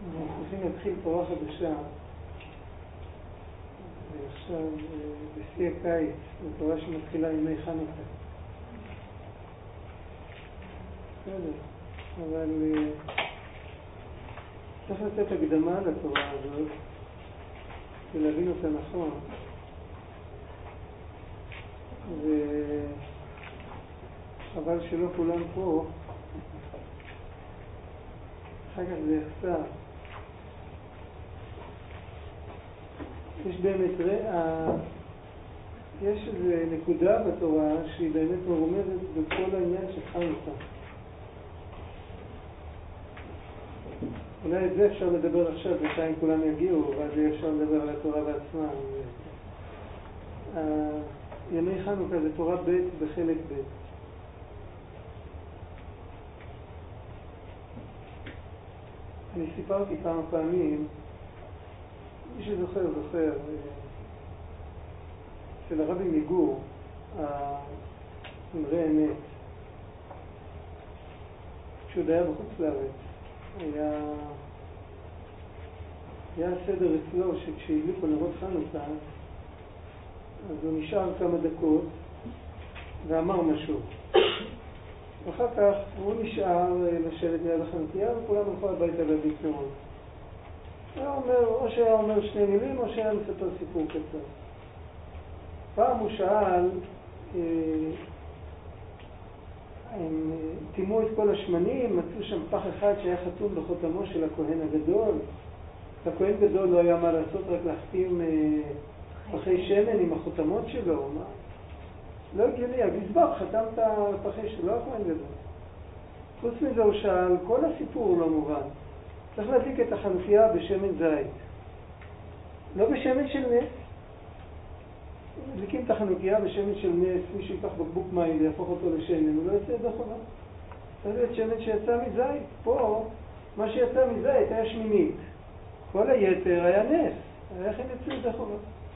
אנחנו צריכים להתחיל תורה חדשה. ועכשיו בשיא הקיץ, זו תורה שמתחילה ימי חנוכה. בסדר, אבל צריך לתת הקדמה לתורה הזאת ולהבין אותה נכון. וחבל שלא כולם פה, אחר כך זה יחסר. יש באמת, יש איזו נקודה בתורה שהיא באמת מרומזת בכל העניין של חנוכה. אולי את זה אפשר לדבר עכשיו, בינתיים כולם יגיעו, ואז אפשר לדבר על התורה בעצמה. ימי חנוכה זה תורה ב' בחלק ב'. אני סיפרתי כמה פעמים, מי שזוכר, של הרבי מגור, אמרי אמת, כשהוא היה בחוץ לארץ, היה סדר אצלו שכשהדליקו נרות חנוכה, אז הוא נשאר כמה דקות ואמר משהו. ואחר כך הוא נשאר לשבת ליד החנוכיה וכולם הלכו הביתה להדליק נרות. היה אומר, או שהיה אומר שני מילים או שהיה מספר סיפור קצר. פעם הוא שאל, הם תימו את כל השמנים, מצאו שם פח אחד שהיה חתום בחותמו של הכהן הגדול. הכהן גדול לא היה מה לעשות, רק להחתים פחי שמן עם החותמות שלו. מה? לא הגיוני, הגזבר חתם את הפחי שלו, לא הכהן גדול. חוץ מזה הוא שאל, כל הסיפור לא מובן. צריך להדליק את החנוכיה בשמן זית. לא בשמן של נס. מדליקים את החנוכיה בשמן של נס, מישהו ייקח בקבוק מים ויהפוך אותו לשמן, הוא לא יצא ידי חובה. צריך להיות שמן שיצא מזית. פה, מה שיצא מזית היה שמינית. כל היתר היה נס. איך הם יצאו ידי חובה?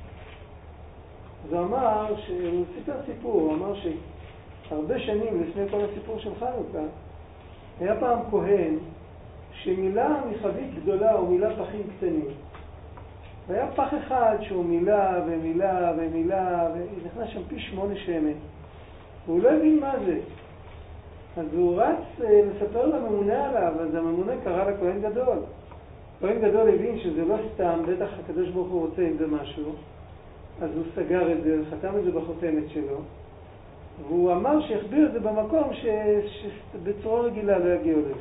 אז הוא אמר, הוא סיפר סיפור, הוא אמר שהרבה שנים לפני כל הסיפור של חנוכה, היה פעם כהן שמילא מחבית גדולה או מילא פחים קטנים. והיה פח אחד שהוא מילא ומילא ומילא, ונכנס שם פי 8 שמן. והוא לא הבין מה זה. אז הוא רץ לספר לממונה עליו, אז הממונה קרא לכהן גדול. כהן גדול הבין שזה לא סתם, בטח הקדוש ברוך הוא רוצה עם זה משהו. אז הוא סגר את זה, חתם את זה בחותמת שלו. והוא אמר שיחביר את זה במקום שבצורה רגילה לא יגיעו לזה.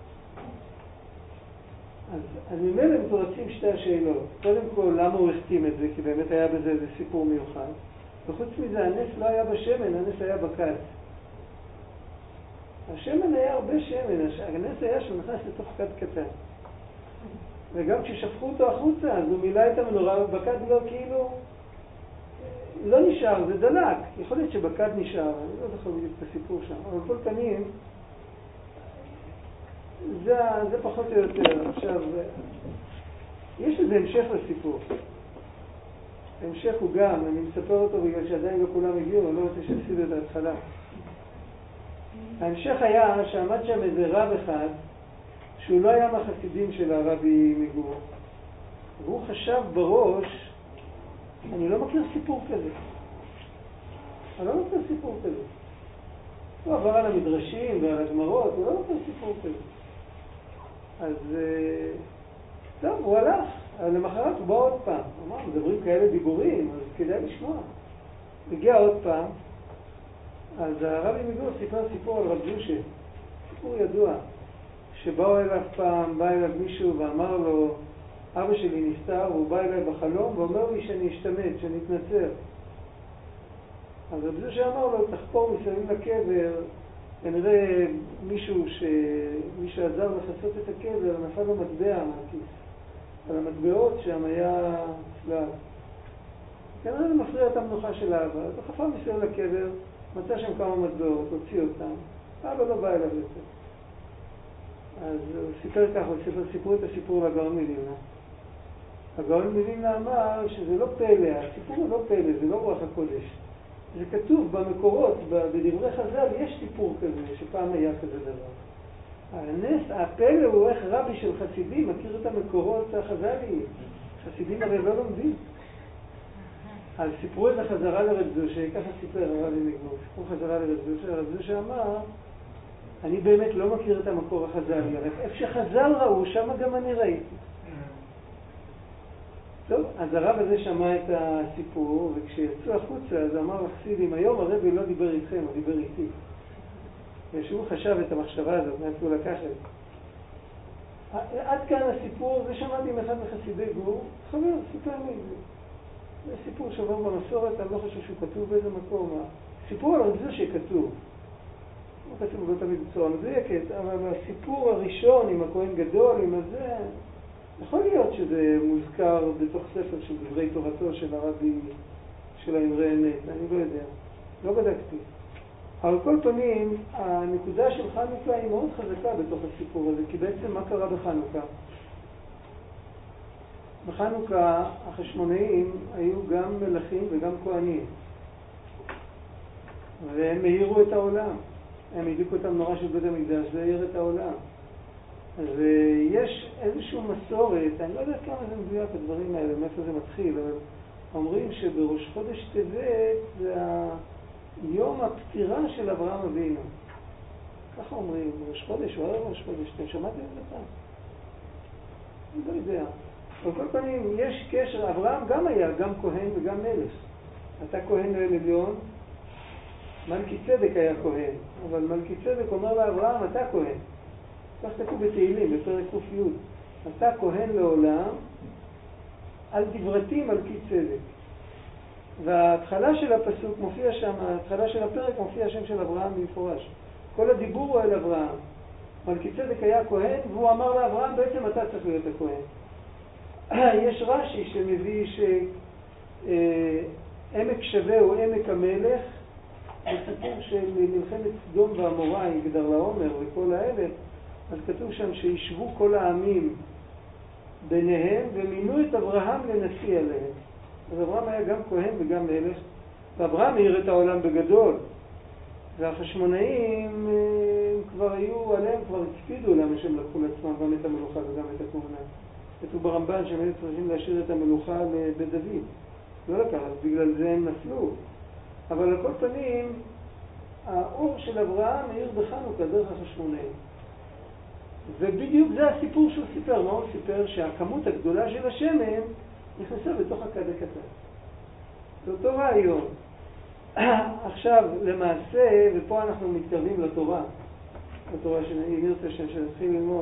אז ממילא מתורצים שתי השאלות. קודם כל, למה הוא החתים את זה? כי באמת היה בזה איזה סיפור מיוחד. וחוץ מזה, הנס לא היה בשמן, הנס היה בכד. השמן היה הרבה שמן, הנס היה שהוא נכנס לתוך כד קטן. וגם כששפכו אותו החוצה, אז הוא מילא את המנורה, ובכד לא כאילו... לא נשאר, זה דלק. יכול להיות שבכד נשאר, אני לא זוכר בדיוק את הסיפור שם. אבל כל פנים, זה פחות או יותר. עכשיו, יש איזה המשך לסיפור. המשך הוא גם, אני מספר אותו בגלל שעדיין לא כולם הגיעו, אני לא רוצה שיפסידו את ההתחלה. ההמשך היה שעמד שם איזה רב אחד, שהוא לא היה מהחסידים של הרבי מגור. והוא חשב בראש, אני לא מכיר סיפור כזה. הוא עבר על המדרשים ועל הגמרות, הוא לא מכיר סיפור כזה. אז טוב, הוא הלך. אבל למחרת הוא בא עוד פעם. הוא אמר, מדברים כאלה דיבורים, אז כדאי לשמוע. הגיע עוד פעם, אז הרבי מגור סיפר סיפור על רב זושה. סיפור ידוע. שבאו אליו פעם, בא אליו מישהו ואמר לו, אבא שלי נפטר, והוא בא אליי בחלום ואומר לי שאני אשתמד, שאני אתנצר. אז רב זושה אמר לו, תחפור מסביב לקבר, כנראה מישהו עזר לחסות את הקבר, נפל לו מטבע מהכיס. על המטבעות שם היה צלב. כנראה זה מפריע את המנוחה של האבא. אז הוא חפר מסביב לקבר, מצא שם כמה מטבעות, הוציא אותם. האבא לא בא אליו יותר. אז הוא סיפר ככה, סיפרו את הסיפור לגאון מווילנה. הגאון מווילנה אמר שזה לא פלא, הסיפור הוא לא פלא, זה לא רוח הקודש. זה כתוב במקורות, בדברי חז"ל, יש סיפור כזה, שפעם היה כזה דבר. הנס, הפלא הוא איך רבי של חסידים מכיר את המקורות החז"ליים. חסידים הרי לא לומדים. אז סיפרו את החזרה לרב זושה, ככה סיפר הרב מגנוב, סיפרו חזרה לרב זושה, הרב זושה אמר, אני באמת לא מכיר את המקור החז"לי, רק איפה שחז"ל ראו, שם גם אני ראיתי. טוב, אז הרב הזה שמע את הסיפור, וכשיצאו החוצה, אז אמר לחסידים, היום הרבי לא דיבר איתכם, הוא דיבר איתי. ושהוא חשב את המחשבה הזאת, מאיפה הוא לקח את זה. עד כאן הסיפור, זה שמעתי עם אחד מחסידי גור, חבר, סיפר לי את זה. זה סיפור שעבר במסורת, אני לא חושב שהוא כתוב באיזה מקום. סיפור על רב זושה שכתוב. לא כתוב לא תמיד בצורה מדויקת, אבל הסיפור הראשון עם הכהן גדול, עם הזה, יכול להיות שזה מוזכר בתוך ספר של דברי תורתו של הרבי של האמרי אמת, אני לא יודע, לא בדקתי. אבל כל פנים, הנקודה של חנוכה היא מאוד חזקה בתוך הסיפור הזה, כי בעצם מה קרה בחנוכה? בחנוכה החשמונאים היו גם מלכים וגם כהנים, והם מאירו את העולם, הם הדליקו את המנורה של בית המקדש, זה האיר את העולם. ויש איזושהי מסורת, אני לא יודע כמה זה מדויק הדברים האלה, מאיפה זה מתחיל, אבל אומרים שבראש חודש טבת זה יום הפטירה של אברהם אבינו. ככה אומרים, ראש חודש או ערב ראש חודש, אתם שמעתם את זה פעם? אני לא יודע. על כל פנים, יש קשר, אברהם גם היה, גם כהן וגם מלך. אתה כהן לאל עליון, מלכי צדק היה כהן, אבל מלכי צדק אומר לאברהם, אתה כהן. כך כתוב בתהילים, בפרק ק"י. אתה כהן לעולם, על דברתי מלכי צדק. וההתחלה של הפסוק מופיע שם, ההתחלה של הפרק מופיע השם של אברהם במפורש. כל הדיבור הוא אל אברהם. מלכי צדק היה כהן, והוא אמר לאברהם, בעצם אתה צריך להיות הכהן. יש רש"י שמביא שעמק שווה הוא עמק המלך, בסיפור של מלחמת סדום ועמורה עם גדרלעומר וכל האלה, אז כתוב שם שישבו כל העמים ביניהם ומינו את אברהם לנשיא עליהם. אז אברהם היה גם כהן וגם מלך, ואברהם העיר את העולם בגדול. והחשמונאים כבר היו עליהם, כבר הקפידו למה שהם לקחו לעצמם גם את המלוכה וגם את הכהונה. כתוב ברמב"ן שהם היו צריכים להשאיר את המלוכה לבית דוד. לא לקח, אז בגלל זה הם נפלו. אבל על כל פנים, האור של אברהם העיר בחנוכה דרך החשמונאים. ובדיוק זה הסיפור שהוא סיפר. מה הוא סיפר? שהכמות הגדולה של השמן נכנסה בתוך הכד הקטן. זה אותו רעיון. עכשיו, למעשה, ופה אנחנו מתקרבים לתורה שנרצה שנתחיל ללמוד.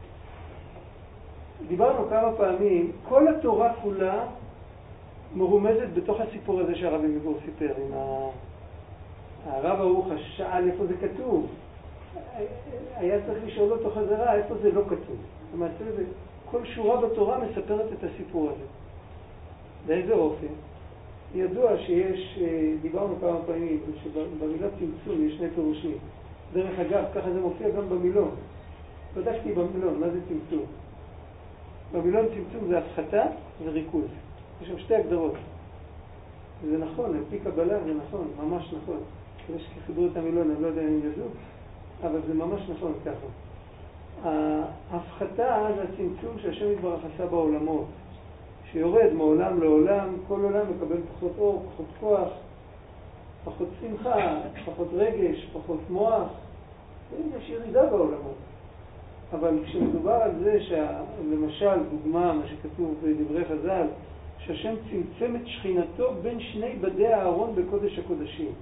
דיברנו כמה פעמים, כל התורה כולה מרומזת בתוך הסיפור הזה שהרבי מגור סיפר. עם הרב ההוא שאל איפה זה כתוב. היה צריך לשאול אותו חזרה איפה זה לא כתוב. למעשה, כל שורה בתורה מספרת את הסיפור הזה. באיזה אופן? ידוע שיש, דיברנו כמה פעמים, שבמילה צמצום יש שני פירושים. דרך אגב, ככה זה מופיע גם במילון. בדקתי במילון, מה זה צמצום? במילון צמצום זה הפחתה וריכוז. יש שם שתי הגדרות. זה נכון, על פי קבלה זה נכון, ממש נכון. יש כחיברו את המילון, אני לא יודע אם ידעו, אבל זה ממש נכון ככה. ההפחתה זה הצמצום שהשם יתברך עשה בעולמות. שיורד מעולם לעולם, כל עולם מקבל פחות אור, פחות כוח, פחות שמחה, פחות רגש, פחות מוח. יש ירידה בעולמות. אבל כשמדובר על זה למשל, דוגמה, מה שכתוב בדברי חז"ל, שהשם צמצם את שכינתו בין שני בדי הארון בקודש הקודשים.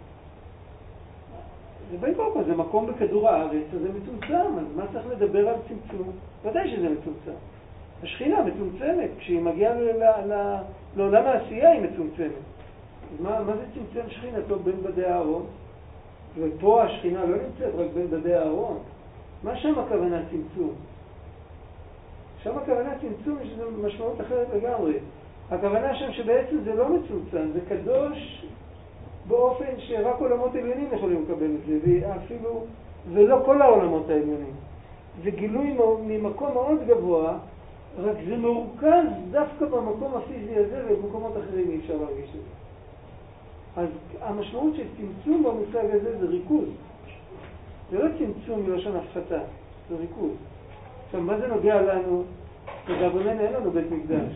זה בין כל זה מקום בכדור הארץ, אז זה מצומצם, אז מה צריך לדבר על צמצום? ודאי שזה מצומצם. השכינה מצומצמת, כשהיא מגיעה לעולם העשייה היא מצומצמת. אז מה זה צמצם שכינתו בין בדי הארון? ופה השכינה לא נמצאת רק בין בדי הארון. מה שם הכוונה צמצום? שם הכוונה צמצום יש לזה משמעות אחרת לגמרי. הכוונה שם שבעצם זה לא מצומצם, זה קדוש באופן שרק עולמות עליונים יכולים לקבל את זה, ואפילו, ולא כל העולמות העליונים. זה גילוי ממקום מאוד גבוה, רק זה מרוכז דווקא במקום הפיזי הזה, ובמקומות אחרים אי אפשר להרגיש את זה. אז המשמעות של צמצום במושג הזה זה ריכוז. זה לא צמצום מלשון הפחתה. זה ריכוז. עכשיו, מה זה נוגע לנו? לדאבוננו אין לנו בית מקדש.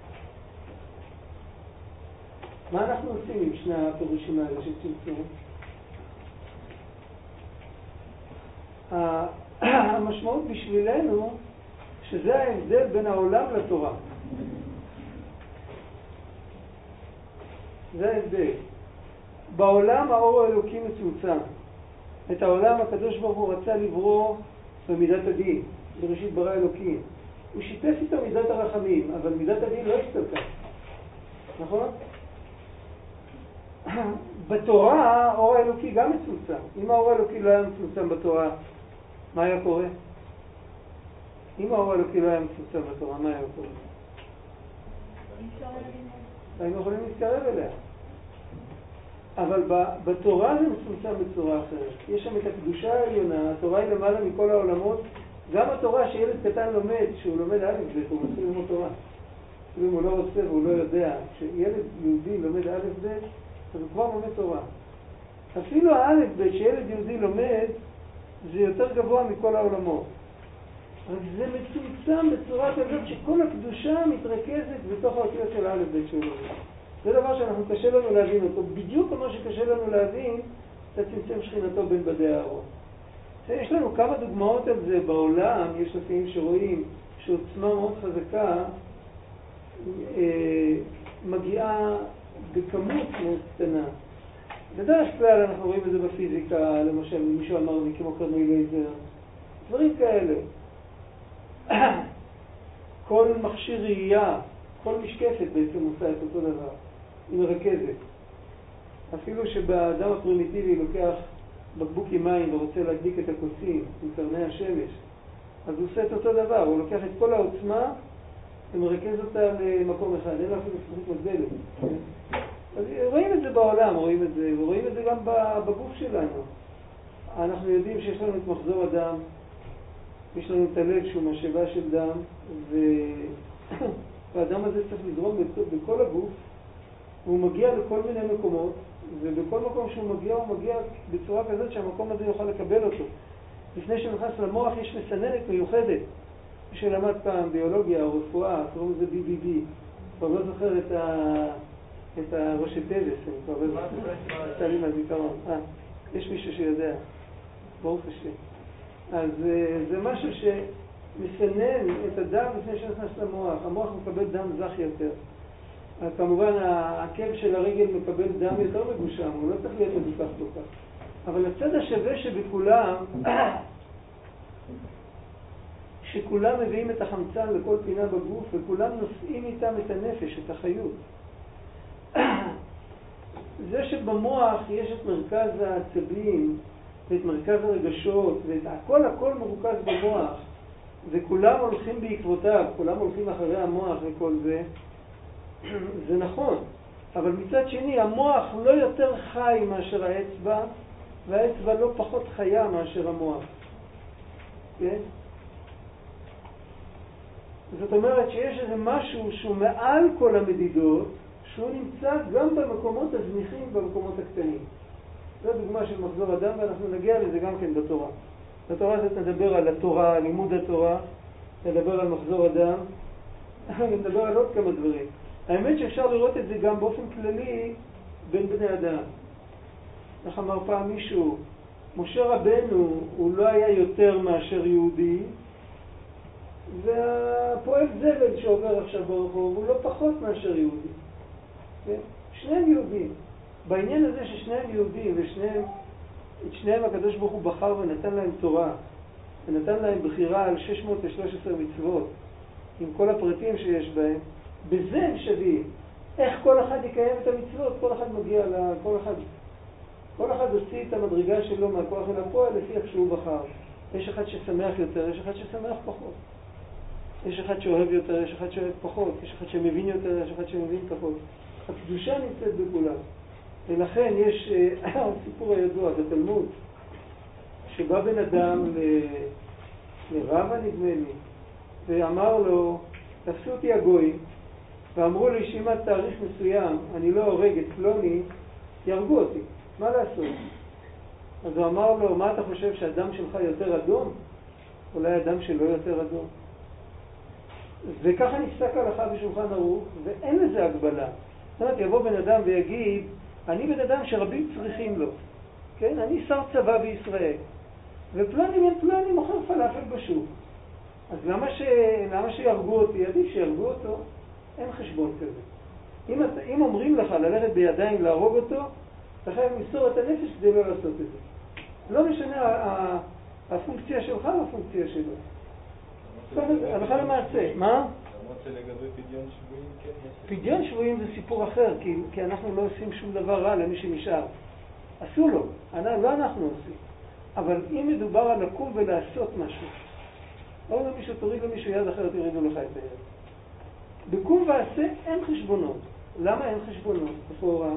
מה אנחנו עושים עם שני הפירושים האלה של צמצום? המשמעות בשבילנו שזה ההבדל בין העולם לתורה. זה ההבדל. בעולם האור האלוקי מצומצם. את העולם הקדוש ברוך הוא רצה לברוא במידת הדין, בראשית ברא אלוקים. הוא שיתף איתו מידת הרחמים, אבל מידת הדין לא הסתלקה. נכון? בתורה האור האלוקי גם מצומצם. אם האור האלוקי לא היה מצומצם בתורה, מה היה קורה? אם האור האלוקי לא היה מצומצם בתורה, מה היה קורה? היינו יכולים להתקרב אליה. אבל בתורה זה מצומצם בצורה אחרת. יש שם את הקדושה העליונה, התורה היא למעלה מכל העולמות. גם התורה שילד קטן לומד, שהוא לומד א' ב', הוא מתחיל ללמוד תורה. אם הוא לא רוצה והוא לא יודע, כשילד יהודי לומד א' ב', אז הוא כבר לומד תורה. אפילו הא' ב' שילד יהודי לומד, זה יותר גבוה מכל העולמות. רק זה מצומצם בצורה כזאת שכל הקדושה מתרכזת בתוך האותיות של א' ב' שהוא לומד. זה דבר שאנחנו קשה לנו להבין אותו. בדיוק כמו שקשה לנו להבין את צמצום שכינתו בין בדי הארון. יש לנו כמה דוגמאות על זה בעולם. יש לפעמים שרואים שעוצמה מאוד חזקה מגיעה בכמות מאוד קטנה. בדרך כלל אנחנו רואים את זה בפיזיקה, למשל מישהו אמר לי כמו קרני לייזר, דברים כאלה. כל מכשיר ראייה, כל משקפת בעצם עושה את אותו דבר, היא מרכזת. אפילו שבאדם הפרימיטיבי לוקח בקבוק עם מים ורוצה להדליק את הכוסים עם קרני השמש, אז הוא עושה את אותו דבר, הוא לוקח את כל העוצמה ומרכז אותה למקום אחד, אין לה אפילו זכוכית מגדלת. אז רואים את זה בעולם, רואים את זה, ורואים את זה גם בגוף שלנו. אנחנו יודעים שיש לנו את מחזור הדם, יש לנו את הלב שהוא משאבה של דם, והדם הזה צריך לזרום בכל הגוף, והוא מגיע לכל מיני מקומות, ובכל מקום שהוא מגיע, הוא מגיע בצורה כזאת שהמקום הזה יוכל לקבל אותו. לפני שנכנס למוח יש מסננת מיוחדת. מי שלמד פעם ביולוגיה או רפואה, קוראים לזה BBB. כבר לא זוכר את הראשי טבס, אני כבר לא זוכר. עשה לי מהזיכרון. יש מישהו שיודע. ברוך השם. אז זה משהו שמסנן את הדם לפני שנכנס למוח. המוח מקבל דם זך יותר. כמובן העקב של הרגל מקבל דם יותר מגושם, הוא לא צריך להיות מדוכח כל כך. אבל הצד השווה שבכולם, שכולם מביאים את החמצן לכל פינה בגוף וכולם נושאים איתם את הנפש, את החיות. זה שבמוח יש את מרכז העצבים ואת מרכז הרגשות הכל מרוכז במוח וכולם הולכים בעקבותיו, כולם הולכים אחרי המוח וכל זה, זה נכון. אבל מצד שני המוח לא יותר חי מאשר האצבע והאצבע לא פחות חיה מאשר המוח. כן? זאת אומרת שיש איזה משהו שהוא מעל כל המדידות, שהוא נמצא גם במקומות הזניחים, במקומות הקטנים. זו דוגמה של מחזור הדם, ואנחנו נגיע לזה גם כן בתורה. בתורה הזאת נדבר על התורה, על לימוד התורה, נדבר על מחזור הדם, נדבר על עוד כמה דברים. האמת שאפשר לראות את זה גם באופן כללי בין בני אדם. איך אמר פעם מישהו, משה רבנו הוא לא היה יותר מאשר יהודי, והפועל זבל שעובר עכשיו ברחוב הוא לא פחות מאשר יהודי. כן? שניהם יהודים. בעניין הזה ששניהם יהודים את שניהם הקדוש ברוך הוא בחר ונתן להם תורה, ונתן להם בחירה על 613 מצוות, עם כל הפרטים שיש בהם, בזה הם שווים. איך כל אחד יקיים את המצוות, כל אחד מגיע כל אחד הוציא את המדרגה שלו מהכוח אל הפועל לפי איך שהוא בחר. יש אחד ששמח יותר, יש אחד ששמח פחות. יש אחד שאוהב יותר, יש אחד שאוהב פחות, יש אחד שמבין יותר, יש אחד שמבין פחות. הקדושה נמצאת בכולם. ולכן יש הסיפור הידוע בתלמוד, שבא בן אדם לרבא נדמה לי, ואמר לו, תפסו אותי הגויים, ואמרו לי שאם עד תאריך מסוים אני לא הורג את פלוני, ירגו אותי. מה לעשות? אז הוא אמר לו, מה אתה חושב שהדם שלך יותר אדום? אולי אדם שלא יותר אדום. וככה נפסק הלכה בשולחן ערוך, ואין לזה הגבלה. זאת אומרת, יבוא בן אדם ויגיד, אני בן אדם שרבים צריכים לו. כן? אני שר צבא בישראל. ופלוני מן פלוני מוכר פלאפל בשוק. אז למה שירגו אותי? עדיף שירגו אותו. אין חשבון כזה. אם אומרים לך ללכת בידיים להרוג אותו, אתה חייב למסור את הנפש כדי לא לעשות את זה. לא משנה הפונקציה שלך והפונקציה שלו. הלכה למעשה. מה? למרות שלגבי פדיון שבויים כן יש. פדיון שבויים זה סיפור אחר, כי אנחנו לא עושים שום דבר רע למי שנשאר. עשו לו, לא אנחנו עושים. אבל אם מדובר על לקום ולעשות משהו, או למישהו תוריד למישהו יד אחרת יורידו לך את היד. בקום ועשה אין חשבונות. למה אין חשבונות? לכאורה.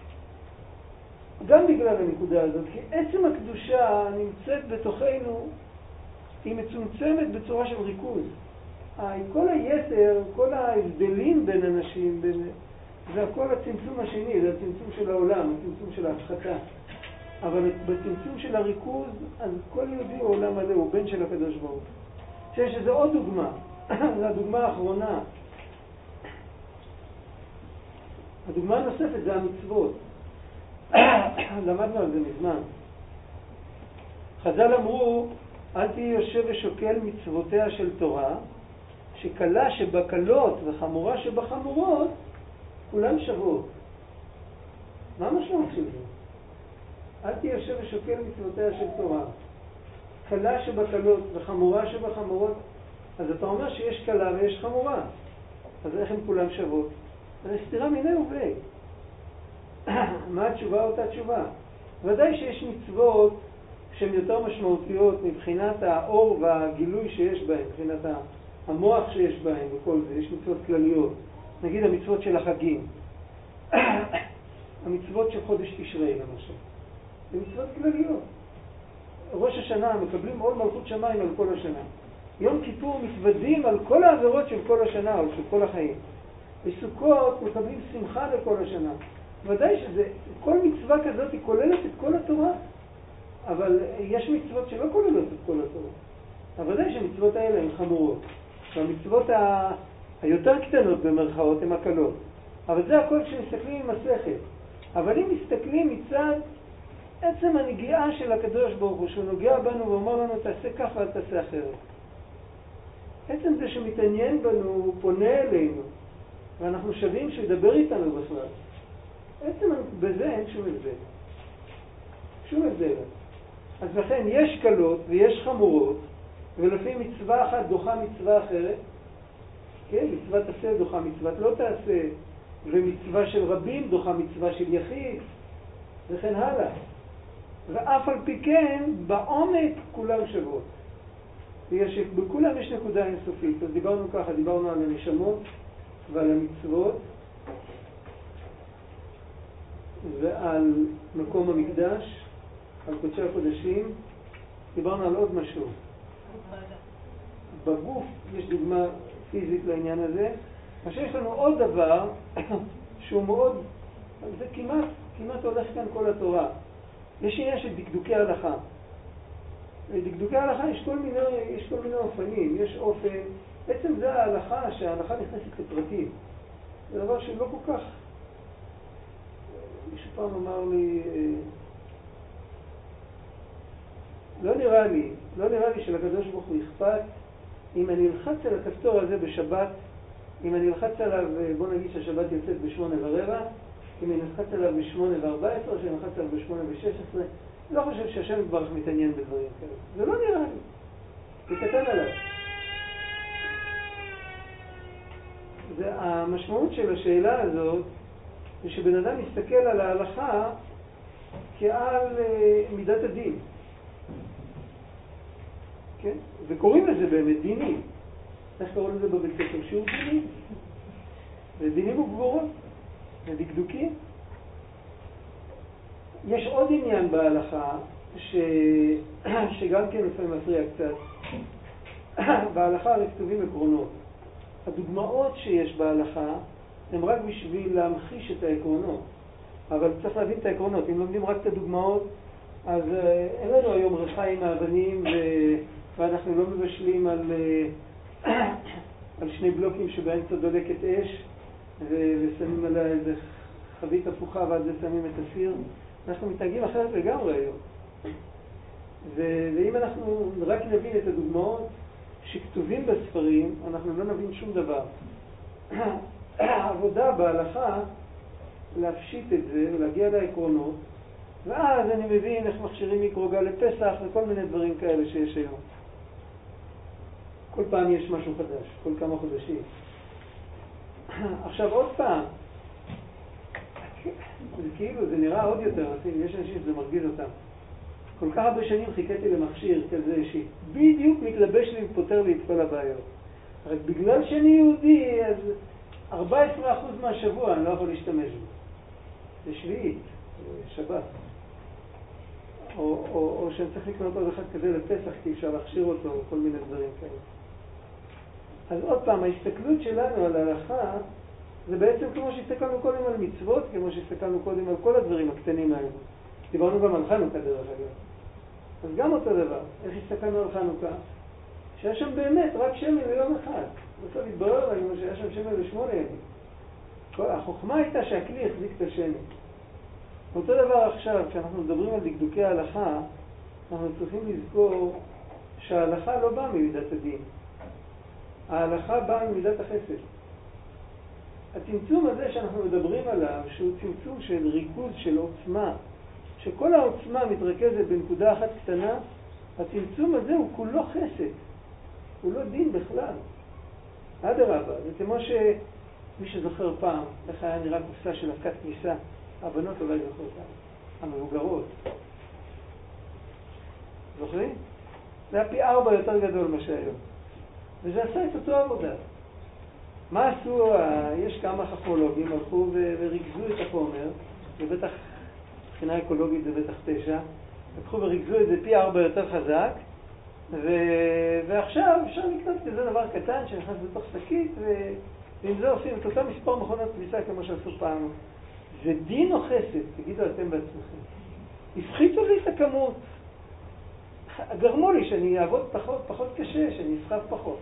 גם בגלל הנקודה הזאת, כי עצם הקדושה נמצאת בתוכנו, היא מצומצמת בצורה של ריכוז. כל היתר, כל ההבדלים בין אנשים, זה הכל הצמצום השני, זה הצמצום של העולם, הצמצום של ההפחתה. אבל בצמצום של הריכוז, אז כל יהודי הוא עולם מלא, הוא בן של הקדוש ברוך הוא. שיש איזו עוד דוגמה, זו הדוגמה האחרונה. הדוגמה הנוספת זה המצוות. למדנו על זה מזמן. חז"ל אמרו, אל תהיה יושב ושוקל מצוותיה של תורה, שקלה שבקלות וחמורה שבחמורות, כולן שוות. מה המשמעות של זה? אל תהיה יושב ושוקל מצוותיה של תורה. קלה שבקלות וחמורה שבחמורות, אז אתה אומר שיש קלה ויש חמורה. אז איך הן כולן שוות? זה סתירה מיני ובי. מה התשובה? אותה תשובה. ודאי שיש מצוות שהן יותר משמעותיות מבחינת האור והגילוי שיש בהן, מבחינת המוח שיש בהן וכל זה. יש מצוות כלליות. נגיד המצוות של החגים. המצוות של חודש תשרי למשל. זה מצוות כלליות. ראש השנה מקבלים עול מלכות שמיים על כל השנה. יום כיפור מתוודים על כל העבירות של כל השנה או של כל החיים. בסוכות מקבלים שמחה לכל השנה. ודאי כל מצווה כזאת היא כוללת את כל התורה. אבל יש מצוות שלא כוללות את כל התורה. אבל ודאי שהמצוות האלה הן חמורות. והמצוות היותר קטנות במרכאות הן הקלות. אבל זה הכל כשמסתכלים עם השכל. אבל אם מסתכלים מצד עצם הנגיעה של הקדוש ברוך הוא, שהוא נוגע בנו ואומר לנו תעשה כך ואל תעשה אחרת. עצם זה שמתעניין בנו, הוא פונה אלינו, ואנחנו שווים שידבר איתנו בכלל. עצם בזה אין שום הבדל. שום הבדל. אז לכן יש קלות ויש חמורות, ולפי מצווה אחת דוחה מצווה אחרת. כן, מצווה תעשה דוחה מצווה לא תעשה, ומצווה של רבים דוחה מצווה של יחיד, וכן הלאה. ואף על פי כן, בעומק כולם שוות. בכולם יש נקודה אינסופית. אז דיברנו ככה, דיברנו על הנשמות ועל המצוות ועל מקום המקדש, על קודשי הקודשים. דיברנו על עוד משהו. בגוף יש דוגמה פיזית לעניין הזה. מה שיש לנו עוד דבר שהוא מאוד, זה כמעט הולך כאן כל התורה. יש עניין של דקדוקי הלכה. דקדוקי הלכה יש כל מיני אופנים. יש אופן, בעצם זה ההלכה, שההלכה נכנסת לפרטים. זה דבר שהוא לא כל כך, מישהו פעם אמר לי, לא נראה לי שלקדוש ברוך הוא אכפת אם אני אלחץ על הכפתור הזה בשבת, אם אני אלחץ עליו, בוא נגיד שהשבת יוצאת ב8:15, אם אני אלחץ עליו ב8:14, או שאני אלחץ עליו ב8:16, לא חושב שהשם יתברך מתעניין בדברים כאלה. זה לא נראה לי. זה קטן עליו. המשמעות של השאלה הזאת, זה שבן אדם מסתכל על ההלכה כעל מידת הדין. כן? וקוראים לזה באמת דינים. איך קוראים לזה בבית ספר? שיעור דינים. זה דינים וגבורות. זה דקדוקים. יש עוד עניין בהלכה שגם כן לפעמים מפריע קצת. בהלכה הרי כתובים עקרונות. הדוגמאות שיש בהלכה הן רק בשביל להמחיש את העקרונות. אבל צריך להבין את העקרונות. אם לומדים רק את הדוגמאות, אז אין לנו היום ריחה עם האבנים ואנחנו לא מבשלים על שני בלוקים שבאמצע דולקת אש, ושמים עליה איזה חבית הפוכה ועד זה שמים את הסיר. אנחנו מתנהגים אחרת לגמרי היום. ואם אנחנו רק נבין את הדוגמאות שכתובים בספרים, אנחנו לא נבין שום דבר. העבודה בהלכה להפשיט את זה ולהגיע לעקרונות, ואז אני מבין איך מכשירים מיקרוגל לפסח וכל מיני דברים כאלה שיש היום. כל פעם יש משהו חדש, כל כמה חודשים. עכשיו עוד פעם, זה כאילו, זה נראה עוד יותר, יש אנשים שזה מרגיז אותם. כל כך הרבה שנים חיכיתי למכשיר כזה שבדיוק מתלבש לי ופותר לי את כל הבעיות. רק בגלל שאני יהודי, אז 14% מהשבוע אני לא יכול להשתמש בו. זה שביעית, שבת. או שאני צריך לקנות עוד אחד כזה לפסח, כי אפשר להכשיר אותו, כל מיני דברים כאלה. אז עוד פעם, ההסתכלות שלנו על ההלכה, זה בעצם כמו שהסתכלנו קודם על מצוות, כמו שהסתכלנו קודם על כל הדברים הקטנים האלה. דיברנו גם על חנוכה דרך אגב. אז גם אותו דבר, איך הסתכלנו על חנוכה? שהיה שם באמת רק שמן ליום אחד. בסוף התברר לנו שהיה שם שמן ל8 ימים. החוכמה הייתה שהכלי החזיק את השמן. אותו דבר עכשיו, כשאנחנו מדברים על דקדוקי ההלכה, אנחנו צריכים לזכור שההלכה לא באה ממידת הדין. ההלכה באה ממידת החסד. הצמצום הזה שאנחנו מדברים עליו, שהוא צמצום של ריכוז, של עוצמה, שכל העוצמה מתרכזת בנקודה אחת קטנה, הצמצום הזה הוא כולו חסד. הוא לא דין בכלל. אדרבה, זה כמו שמי שזוכר פעם, איך היה נראה קופסה של אבקת כניסה, הבנות אולי זוכר פעם, המבוגרות. זוכרים? זה היה פי 4 יותר גדול מה שהיום. וזה עשה את אותו עבודה. מה עשו? יש כמה חכמולוגים, הלכו וריכזו את החומר, ובטח, מבחינה אקולוגית זה בטח 9, לקחו וריכזו את זה פי 4 יותר חזק, ועכשיו אפשר לקנות כזה דבר קטן שנכנס בתוך שקית, ועם זה עושים את אותה מספר מכונות כביסה כמו שעשו פעם. זה דין או חסד? תגידו אתם בעצמכם. הפחיתו לי את הכמות. גרמו לי שאני אעבוד פחות קשה, שאני אסחב פחות.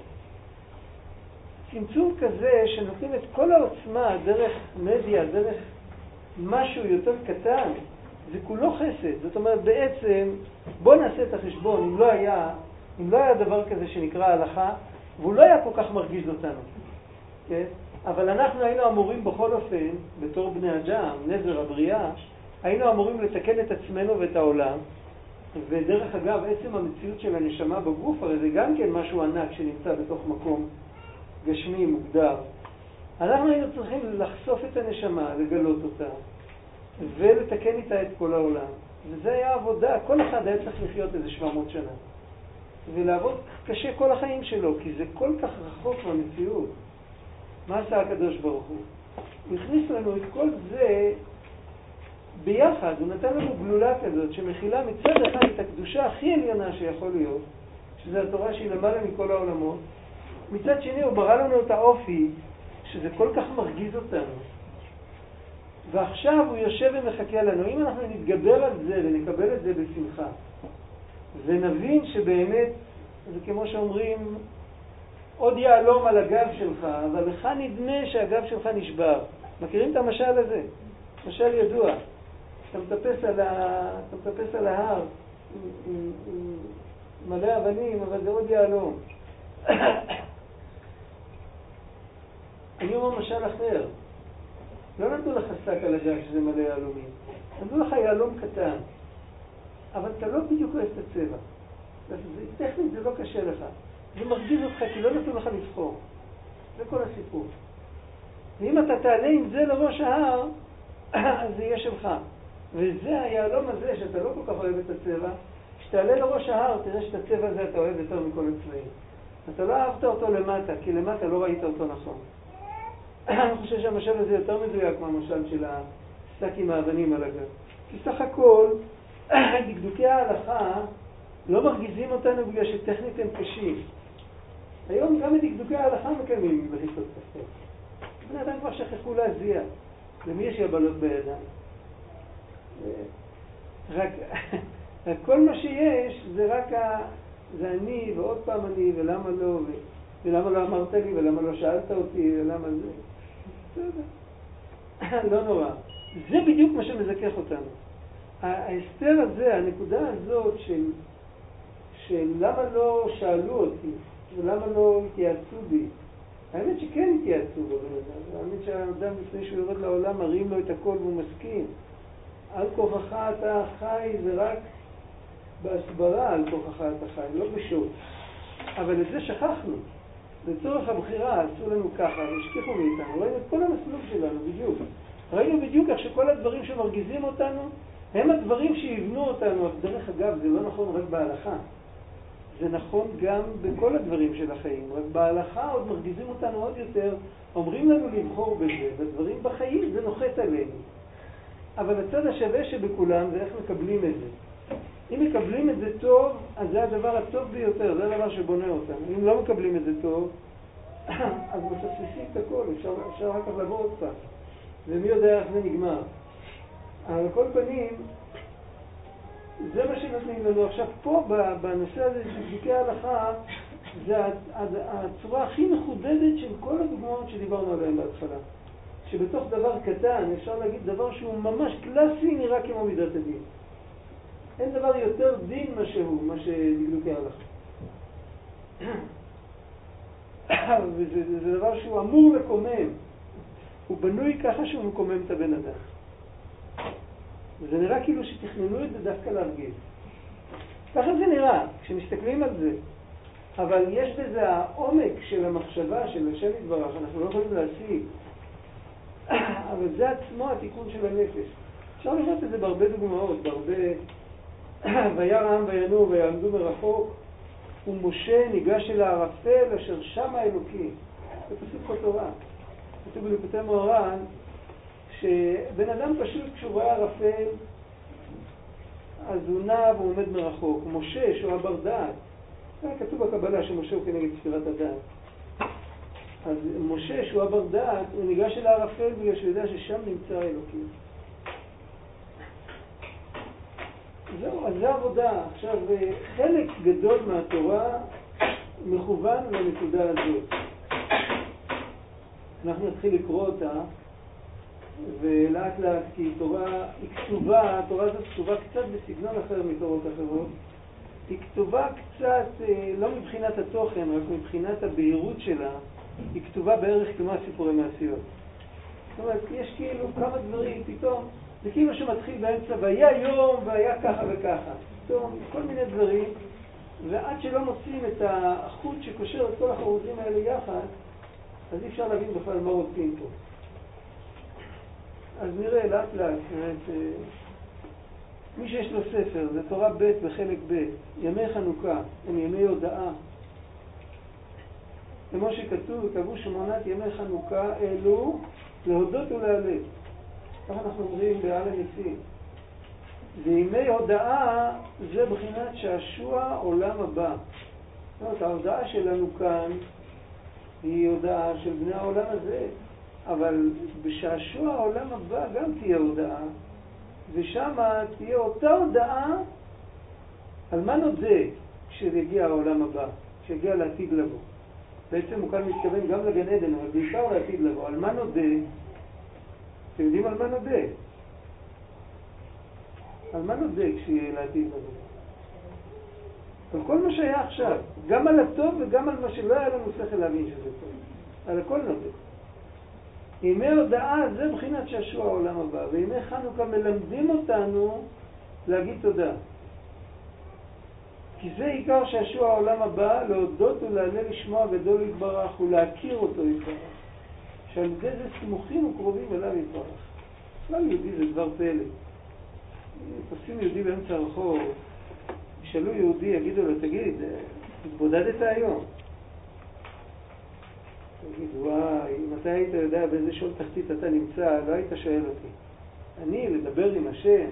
צמצום כזה שנותנים את כל העוצמה דרך מדיה, דרך משהו יותר קטן, זה כולו חסד. זאת אומרת, בעצם, בוא נעשה את החשבון, אם לא היה דבר כזה שנקרא הלכה, והוא לא היה כל כך מרגיז אותנו. כן? אבל אנחנו היינו אמורים בכל אופן, בתור בני אדם, נזר הבריאה, היינו אמורים לתקן את עצמנו ואת העולם, ודרך אגב, עצם המציאות של הנשמה בגוף, הרי זה גם כן משהו ענק שנמצא בתוך מקום גשמי מוגדר. אנחנו היינו צריכים לחשוף את הנשמה, לגלות אותה, ולתקן איתה את כל העולם. וזה היה עבודה, כל אחד היה צריך לחיות איזה 700 שנה. ולעבוד קשה כל החיים שלו, כי זה כל כך רחוק מהמציאות. מה עשה הקדוש ברוך הוא? הוא הכניס לנו את כל זה ביחד, הוא נתן לנו גלולה כזאת שמכילה מצד אחד את הקדושה הכי עליונה שיכול להיות, שזה התורה שהיא למעלה מכל העולמות. מצד שני הוא ברא לנו את האופי שזה כל כך מרגיז אותנו. ועכשיו הוא יושב ומחכה לנו. אם אנחנו נתגבר על זה ונקבל את זה בשמחה, ונבין שבאמת, זה כמו שאומרים, עוד יעלום על הגב שלך, אבל לך נדמה שהגב שלך נשבר. מכירים את המשל הזה? משל ידוע. אתה מטפס על ההר עם מלא אבנים, אבל זה עוד יעלום. אני אומר משל אחר. לא נתנו לך שק על הגב שזה מלא יעלומים. נתנו לך יעלום קטן. אבל אתה לא בדיוק אוהב את הצבע. טכנית זה לא קשה לך. זה מרגיז אותך כי לא נתנו לך לבחור. זה כל הסיפור. ואם אתה תעלה עם זה לראש ההר, אז זה יהיה שלך. וזה היעלום הזה שאתה לא כל כך אוהב את הצבע, כשתעלה לראש ההר תראה שאת הצבע הזה אתה אוהב יותר מכל הצבעים. אתה לא אהבת אותו למטה, כי למטה לא ראית אותו נכון. אני חושב שהמשל הזה יותר מדויק מהמשל של השק עם האבנים על הגב. כי סך הכל, דקדוקי ההלכה לא מרגיזים אותנו בגלל שטכנית הם קשים. היום גם דקדוקי ההלכה מקיימים בחיצות כפתור. בני אדם כבר שכחו להזיע. למי יש יבלות בידיים? רק כל מה שיש זה רק זה אני, ועוד פעם אני, ולמה לא, ולמה לא אמרת לי, ולמה לא שאלת אותי, ולמה זה. בסדר. לא נורא. זה בדיוק מה שמזכך אותנו. ההסתר הזה, הנקודה הזאת של למה לא שאלו אותי, ולמה לא התייעצו בי. האמת שכן התייעצו בו בן אדם. האמת שהאדם לפני שהוא יורד לעולם מראים לו את הכל והוא מסכים. על כוחך אתה חי זה רק בהסברה על כוחך אתה חי, לא בשוט. אבל את זה שכחנו. לצורך הבחירה עשו לנו ככה, והשכיחו מאיתנו. ראינו את כל המסלול שלנו בדיוק. ראינו בדיוק איך שכל הדברים שמרגיזים אותנו הם הדברים שיבנו אותנו. דרך אגב, זה לא נכון רק בהלכה. זה נכון גם בכל הדברים של החיים. רק בהלכה עוד מרגיזים אותנו עוד יותר, אומרים לנו לבחור בזה, והדברים בחיים זה נוחת עלינו. אבל הצד השווה שבכולם זה איך מקבלים את זה. אם מקבלים את זה טוב, אז זה הדבר הטוב ביותר, זה הדבר שבונה אותנו. אם לא מקבלים את זה טוב, אז מפספסים את הכל, אפשר רק לבוא עוד פעם. ומי יודע איך זה נגמר. על כל פנים, זה מה שנותנים לנו. עכשיו פה בנושא הזה של בדיקי ההלכה, זה הצורה הכי מחודדת של כל הדוגמאות שדיברנו עליהן בהתחלה. שבתוך דבר קטן, אפשר להגיד דבר שהוא ממש קלאסי, נראה כמו מידת הדין. אין דבר יותר דין מה שדקדוקי ההלכה. וזה דבר שהוא אמור לקומם. הוא בנוי ככה שהוא מקומם את הבן אדם. זה נראה כאילו שתכננו את זה דווקא להרגיז. ככה זה נראה, כשמסתכלים על זה. אבל יש בזה העומק של המחשבה של השם יתברך, אנחנו לא יכולים להשיג. אבל זה עצמו התיקון של הנפש. אפשר לראות את זה בהרבה דוגמאות, בהרבה... וירא העם וינועו ויעמדו מרחוק, ומשה ניגש אל הערפל אשר שם האלוקים. זה פסוק בתורה. כתוב בליקוטי מוהר"ן, שבן אדם פשוט כשהוא רואה ערפל, אז הוא נע והוא עומד מרחוק. משה שהוא הבר דעת, זה כתוב בקבלה שמשה הוא כנגד ספירת הדעת. אז משה שהוא הבר דעת, הוא ניגש אל הערפל בגלל שהוא יודע ששם נמצא האלוקים. זהו, אז זה עבודה. עכשיו, חלק גדול מהתורה מכוון לנקודה הזאת. אנחנו נתחיל לקרוא אותה, ולאט לאט, כי תורה היא כתובה, התורה הזאת כתובה קצת בסגנון אחר מתורות אחרות. היא כתובה קצת, לא מבחינת התוכן, רק מבחינת הבהירות שלה, היא כתובה בערך כמו הסיפורי מעשיות. זאת אומרת, יש כאילו כמה דברים, פתאום, זה כאילו שמתחיל באמצע, והיה יום והיה ככה וככה. פתאום, כל מיני דברים, ועד שלא מוצאים את החוט שקושר את כל החרוזים האלה יחד, אז אי אפשר להבין בכלל מה רוצים פה. אז נראה לאט לאט, מי שיש לו ספר, זה תורה ב' בחלק ב', ימי חנוכה, הם ימי הודעה. כמו שכתוב, קבעו 8 ימי חנוכה אלו להודות ולהלל. כך אנחנו אומרים בעל הניסים. וימי הודעה זה בחינת שעשוע עולם הבא. זאת אומרת, ההודעה שלנו כאן היא הודעה של בני העולם הזה, אבל בשעשוע העולם הבא גם תהיה הודעה, ושם תהיה אותה הודעה על מה נודה כשיגיע העולם הבא, כשיגיע לעתיד לבוא. בעצם הוא כאן מתכוון גם לגן עדן, אבל בעיקר לעתיד לבוא. על מה נודה? אתם יודעים על מה נודה? על מה נודה כשיהיה לעתיד לבוא? על כל מה שהיה עכשיו, גם על הטוב וגם על מה שלא היה לנו שכל להבין שזה טוב. על הכל נודה. ימי הודעה זה בחינת שעשוע העולם הבא, וימי חנוכה מלמדים אותנו להגיד תודה. כי זה עיקר שעשוע העולם הבא, להודות ולהלל לשמו הגדול יתברך ולהכיר אותו יתברך. שעל ידי זה סמוכים וקרובים אליו יתברך. בכלל יהודי זה דבר פלא. תופסים יהודי באמצע הרחוב, ישאלו יהודי, יגידו לו, תגיד, התבודדת היום? תגיד, וואי, אם אתה היית יודע באיזה שול תחתית אתה נמצא, לא היית שואל אותי. אני, לדבר עם השם.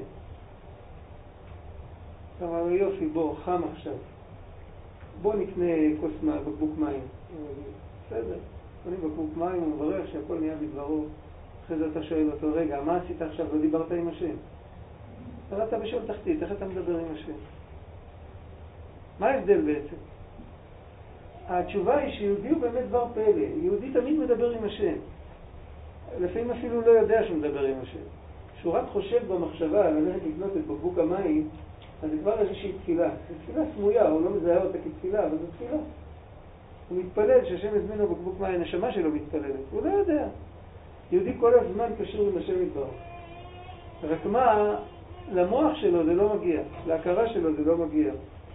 אמר לו, יופי, בוא, חם עכשיו. בוא נקנה כוס בקבוק מים. בסדר, קונים בקבוק מים, הוא מברך שהכל נהיה בדברו. אחרי זה אתה שואל אותו, רגע, מה עשית עכשיו? לא דיברת עם השם? אתה בשול תחתית, איך אתה מדבר עם השם? מה ההבדל בעצם? התשובה היא שיהודי הוא באמת דבר פלא. יהודי תמיד מדבר עם השם. לפעמים אפילו לא יודע שהוא מדבר עם השם. כשהוא רק חושב במחשבה ללכת לקנות את בקבוק המים, אז זה כבר איזושהי תפילה. זו תפילה סמויה, הוא לא מזהה אותה כתפילה, אבל זו תפילה. הוא מתפלל שהשם הזמין לו בקבוק מים, הנשמה שלו מתפללת. הוא לא יודע. יהודי כל הזמן קשור עם השם יתברך. רק מה, למוח שלו זה לא מגיע, להכרה שלו זה לא מגיע.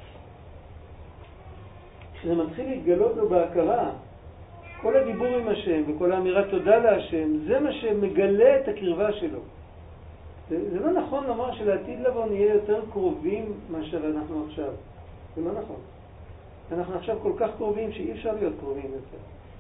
כשזה מתחיל להתגלות לו בהכרה, כל הדיבור עם השם וכל האמירת תודה להשם, זה מה שמגלה את הקרבה שלו. זה לא נכון לומר שלעתיד לבוא נהיה יותר קרובים מאשר אנחנו עכשיו. זה לא נכון. אנחנו עכשיו כל כך קרובים שאי אפשר להיות קרובים יותר.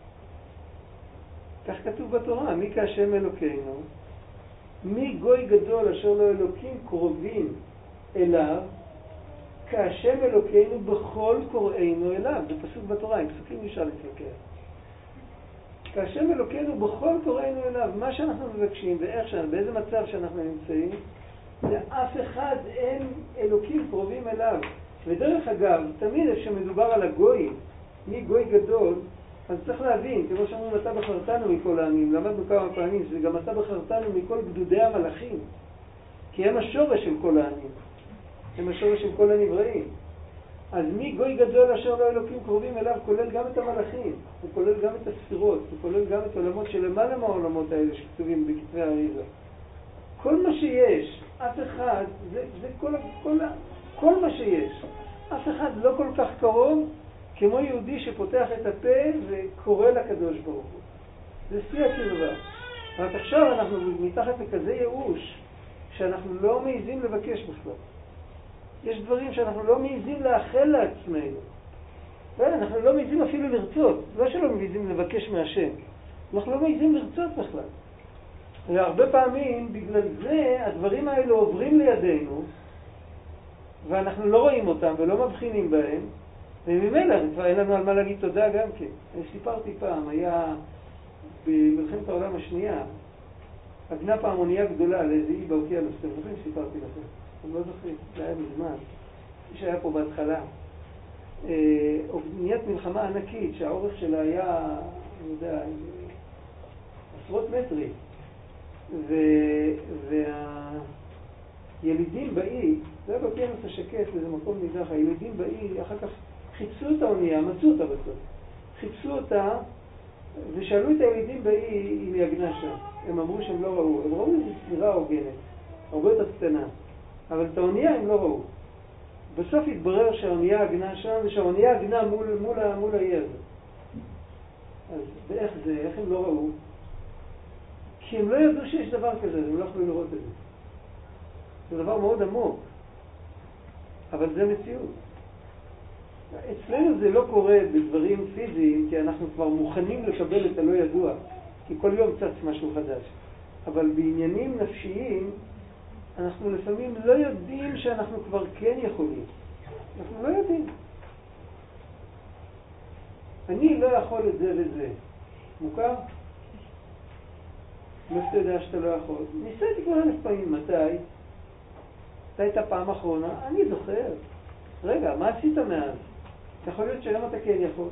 כך כתוב בתורה, מי כהשם אלוקינו, מי גוי גדול אשר לא אלוקים קרובים אליו, כהשם אלוקינו בכל קוראינו אליו. זה פסוק בתורה, עם פסוקים אפשר להתווכח. כהשם אלוקינו בכל קוראינו אליו, מה שאנחנו מבקשים ואיך שאנחנו, באיזה מצב שאנחנו נמצאים, לאף אחד אין אלוקים קרובים אליו. ודרך אגב, תמיד כשמדובר על הגויים, מי גוי גדול, אז צריך להבין, כמו שאומרים, אתה בחרתנו מכל העמים, למדנו כמה פעמים, זה גם אתה בחרתנו מכל גדודי המלאכים, כי הם השורש של כל העמים, הם השורש של כל הנבראים. אז מי גוי גדול אשר לא אלוקים קרובים אליו, כולל גם את המלאכים, הוא כולל גם את הספירות, הוא כולל גם את עולמות שלמעלה מהעולמות האלה שכתובים בכתבי האריזה. כל מה שיש, אף אחד, זה כל מה שיש, אף אחד לא כל כך קרוב כמו יהודי שפותח את הפה וקורא לקדוש ברוך הוא. זה שיא הקרבה. רק עכשיו אנחנו מתחת לכזה ייאוש שאנחנו לא מעיזים לבקש בכלל. יש דברים שאנחנו לא מעיזים לאחל לעצמנו. אנחנו לא מעיזים אפילו לרצות. לא שלא מעיזים לבקש מהשם. אנחנו לא מעיזים לרצות בכלל. והרבה פעמים בגלל זה הדברים האלה עוברים לידינו ואנחנו לא רואים אותם ולא מבחינים בהם. וממילא כבר אין לנו על מה להגיד תודה גם כן. אני סיפרתי פעם, היה במלחמת העולם השנייה, עגנה פעם אונייה גדולה לאיזה אי באוקיינוס. אתם זוכרים שסיפרתי לכם? אתם לא זוכרים, זה היה מזמן. מי שהיה פה בהתחלה. אוניית מלחמה ענקית שהאורך שלה היה, אני יודע, עשרות מטרים. והילידים באי, זה היה באוקיינוס השקט, איזה מקום נידח, הילידים באי אחר כך חיפשו את האונייה, מצאו אותה בסוף. חיפשו אותה ושאלו את הילידים באי אם היא עגנה שם. הם אמרו שהם לא ראו. הם ראו איזו סירה הוגנת, הרבה יותר קטנה. אבל את האונייה הם לא ראו. בסוף התברר שהאונייה עגנה שם ושהאונייה עגנה מול האי הזה. אז באיך זה? איך הם לא ראו? כי הם לא ידעו שיש דבר כזה, הם לא יכולים לראות את זה. זה דבר מאוד עמוק. אבל זה מציאות. אצלנו זה לא קורה בדברים פיזיים, כי אנחנו כבר מוכנים לקבל את הלא ידוע, כי כל יום צץ משהו חדש. אבל בעניינים נפשיים, אנחנו לפעמים לא יודעים שאנחנו כבר כן יכולים. אנחנו לא יודעים. אני לא יכול את זה וזה. מוכר? לא שאתה יודע שאתה לא יכול. ניסיתי כבר 1000 פעמים. מתי? מתי הייתה פעם אחרונה? אני זוכר. רגע, מה עשית מאז? יכול להיות שהיום אתה כן יכול.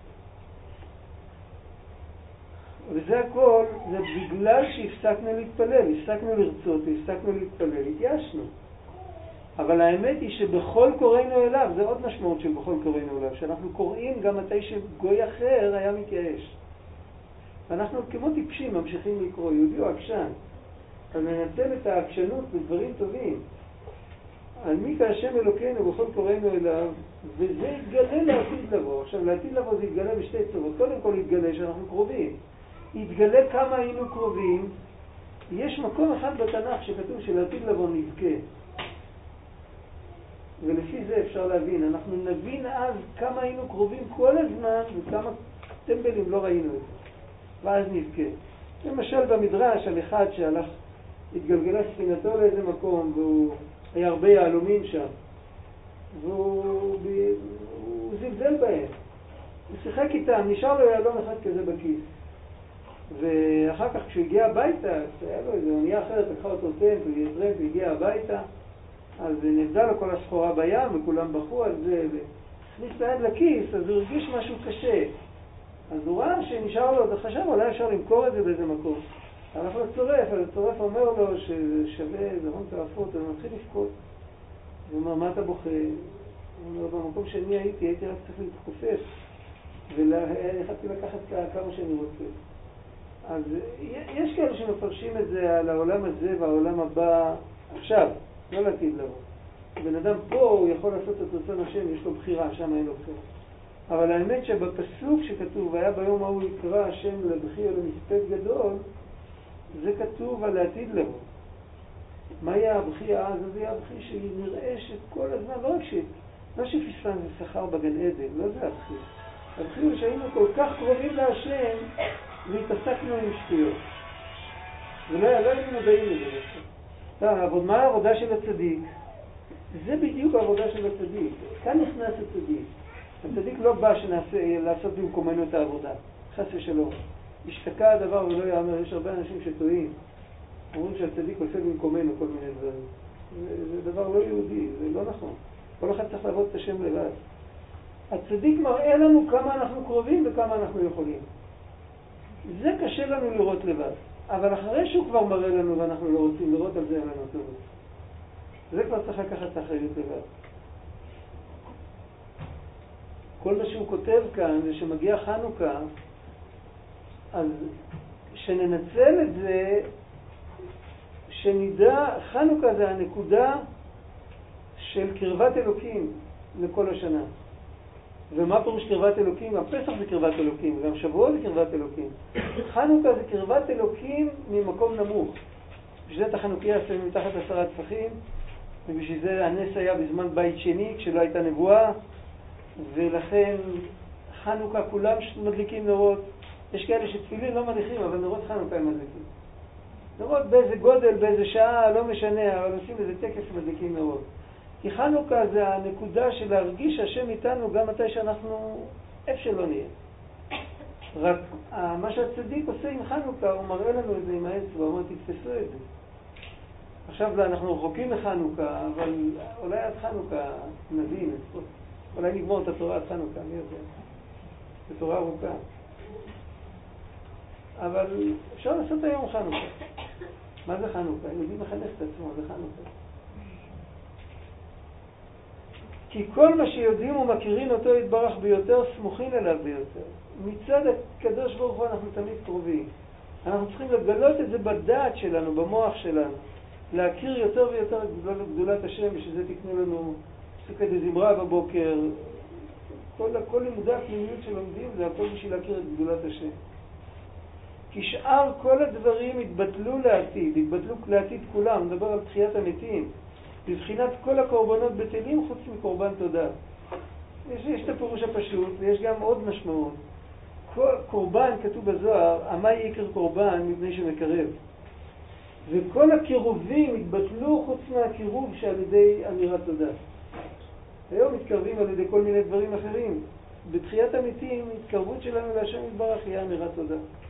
וזה הכל, זה בגלל שהפסקנו להתפלל, הפסקנו לרצות, הפסקנו להתפלל, התייאשנו. אבל האמת היא שבכל קוראינו אליו, זה עוד משמעות של בכל קוראינו אליו, שאנחנו קוראים גם מתי שגוי אחר היה מתייאש. אנחנו כמו טיפשים ממשיכים לקרוא, יהודי או עקשן, אז ננצל את העקשנות בדברים טובים. על מי כהשם אלוקינו בכל קוראינו אליו, וזה יתגלה לעתיד לבוא. עכשיו, לעתיד לבוא זה יתגלה בשתי צורות. קודם כל יתגלה שאנחנו קרובים. יתגלה כמה היינו קרובים. יש מקום אחד בתנ"ך שכתוב שלעתיד לבוא נבכה. ולפי זה אפשר להבין. אנחנו נבין אז כמה היינו קרובים כל הזמן, וכמה טמבלים לא ראינו את זה. ואז נבכה. למשל במדרש על אחד שהלך, התגלגלה ספינתו לאיזה מקום, והוא היה הרבה יעלומים שם. והוא זלזל בהם. הוא שיחק איתם, נשאר לו יעלום אחד כזה בכיס. ואחר כך כשהוא הגיע הביתה, היה לו איזו אונייה אחרת, לקחה אותו טנט, הוא יתרנט, והגיע הביתה, אז נבדה לו כל הסחורה בים, וכולם בחו על זה, הכניס את היד לכיס, אז הוא הרגיש משהו קשה. אז הוא ראה שנשאר לו, אז חשב, אולי אפשר למכור את זה באיזה מקום. הלך לצורף, אז הצורף אומר לו שזה שווה איזה הון תועפות, אז הוא מתחיל לבכות. הוא אומר, מה אתה בוכה? הוא אומר, במקום שאני הייתי רק צריך להתכופף, והחלטתי לקחת כמה שאני רוצה. אז יש כאלה שמפרשים את זה על העולם הזה והעולם הבא עכשיו, לא לעתיד לבוא. בן אדם פה הוא יכול לעשות את רצון השם, יש לו בחירה, שם אין לו בחירה. אבל האמת שבפסוק שכתוב, והיה ביום ההוא יקרא השם לבכי או למספד גדול, זה כתוב על העתיד לבוא. מה יהיה הבכי אז? זה יהיה הבכי שהיא נרעשת כל הזמן, לא שפספן זה שכר בגן עדן, לא זה הבכי. הבכי הוא שהיינו כל כך קרובים להשם והתעסקנו עם שטויות. ולא היינו מודעים לזה. מה העבודה של הצדיק? זה בדיוק העבודה של הצדיק. כאן נכנס הצדיק. הצדיק לא בא לעשות במקומנו את העבודה. חס ושלום. השתקע הדבר ולא יאמר, יש הרבה אנשים שטועים. אומרים שהצדיק עושה במקומנו כל מיני דברים. זה דבר לא יהודי, זה לא נכון. כל אחד צריך לעבוד את השם לבד. הצדיק מראה לנו כמה אנחנו קרובים וכמה אנחנו יכולים. זה קשה לנו לראות לבד. אבל אחרי שהוא כבר מראה לנו ואנחנו לא רוצים לראות, על זה אין לנו טוב. זה כבר צריך לקחת את האחריות לבד. כל מה שהוא כותב כאן זה שמגיע חנוכה, אז שננצל את זה, שנדע, חנוכה זה הנקודה של קרבת אלוקים לכל השנה. ומה פירוש קרבת אלוקים? גם פסח זה קרבת אלוקים, גם שבוע זה קרבת אלוקים. חנוכה זה קרבת אלוקים ממקום נמוך. בשביל זה את החנוכיה עשינו מתחת 10 טפחים, ובשביל זה הנס היה בזמן בית שני, כשלא הייתה נבואה, ולכן חנוכה כולם מדליקים נרות. יש כאלה שתפילין לא מדליקים, אבל נרות חנוכה הם מדליקים. נרות באיזה גודל, באיזה שעה, לא משנה, אבל עושים איזה טקס מדליקים נרות. כי חנוכה זה הנקודה של להרגיש השם איתנו גם מתי שאנחנו איפה שלא נהיה. רק מה שהצדיק עושה עם חנוכה, הוא מראה לנו את זה עם האצבע, הוא אומר תתפסו את זה. עכשיו אנחנו רחוקים מחנוכה, אבל אולי עד חנוכה נבין, אולי נגמור את התורה עד חנוכה, אני יודע. זו תורה ארוכה. אבל אפשר לעשות היום חנוכה. מה זה חנוכה? יהודי מחנך את עצמו, זה חנוכה. כי כל מה שיודעים ומכירים אותו יתברך ביותר, סמוכים אליו ביותר. מצד הקדוש ברוך הוא אנחנו תמיד קרובים. אנחנו צריכים לגלות את זה בדעת שלנו, במוח שלנו. להכיר יותר ויותר את גדולת השם, ושזה תקנו לנו סוכת הזמרה בבוקר. כל לימודי הפנימיות שלומדים זה הכל בשביל להכיר את גדולת השם. כי שאר כל הדברים התבטלו לעתיד כולם, נדבר על תחיית המתים. בבחינת כל הקורבנות בטלים חוץ מקורבן תודה. יש את הפירוש הפשוט ויש גם עוד משמעות. קורבן כתוב בזוהר, עמי יקר קורבן מפני שמקרב. וכל הקירובים התבטלו חוץ מהקירוב שעל ידי אמירת תודה. היום מתקרבים על ידי כל מיני דברים אחרים. בתחיית המתים, התקרבות שלנו להשם יתברך היא אמירת תודה.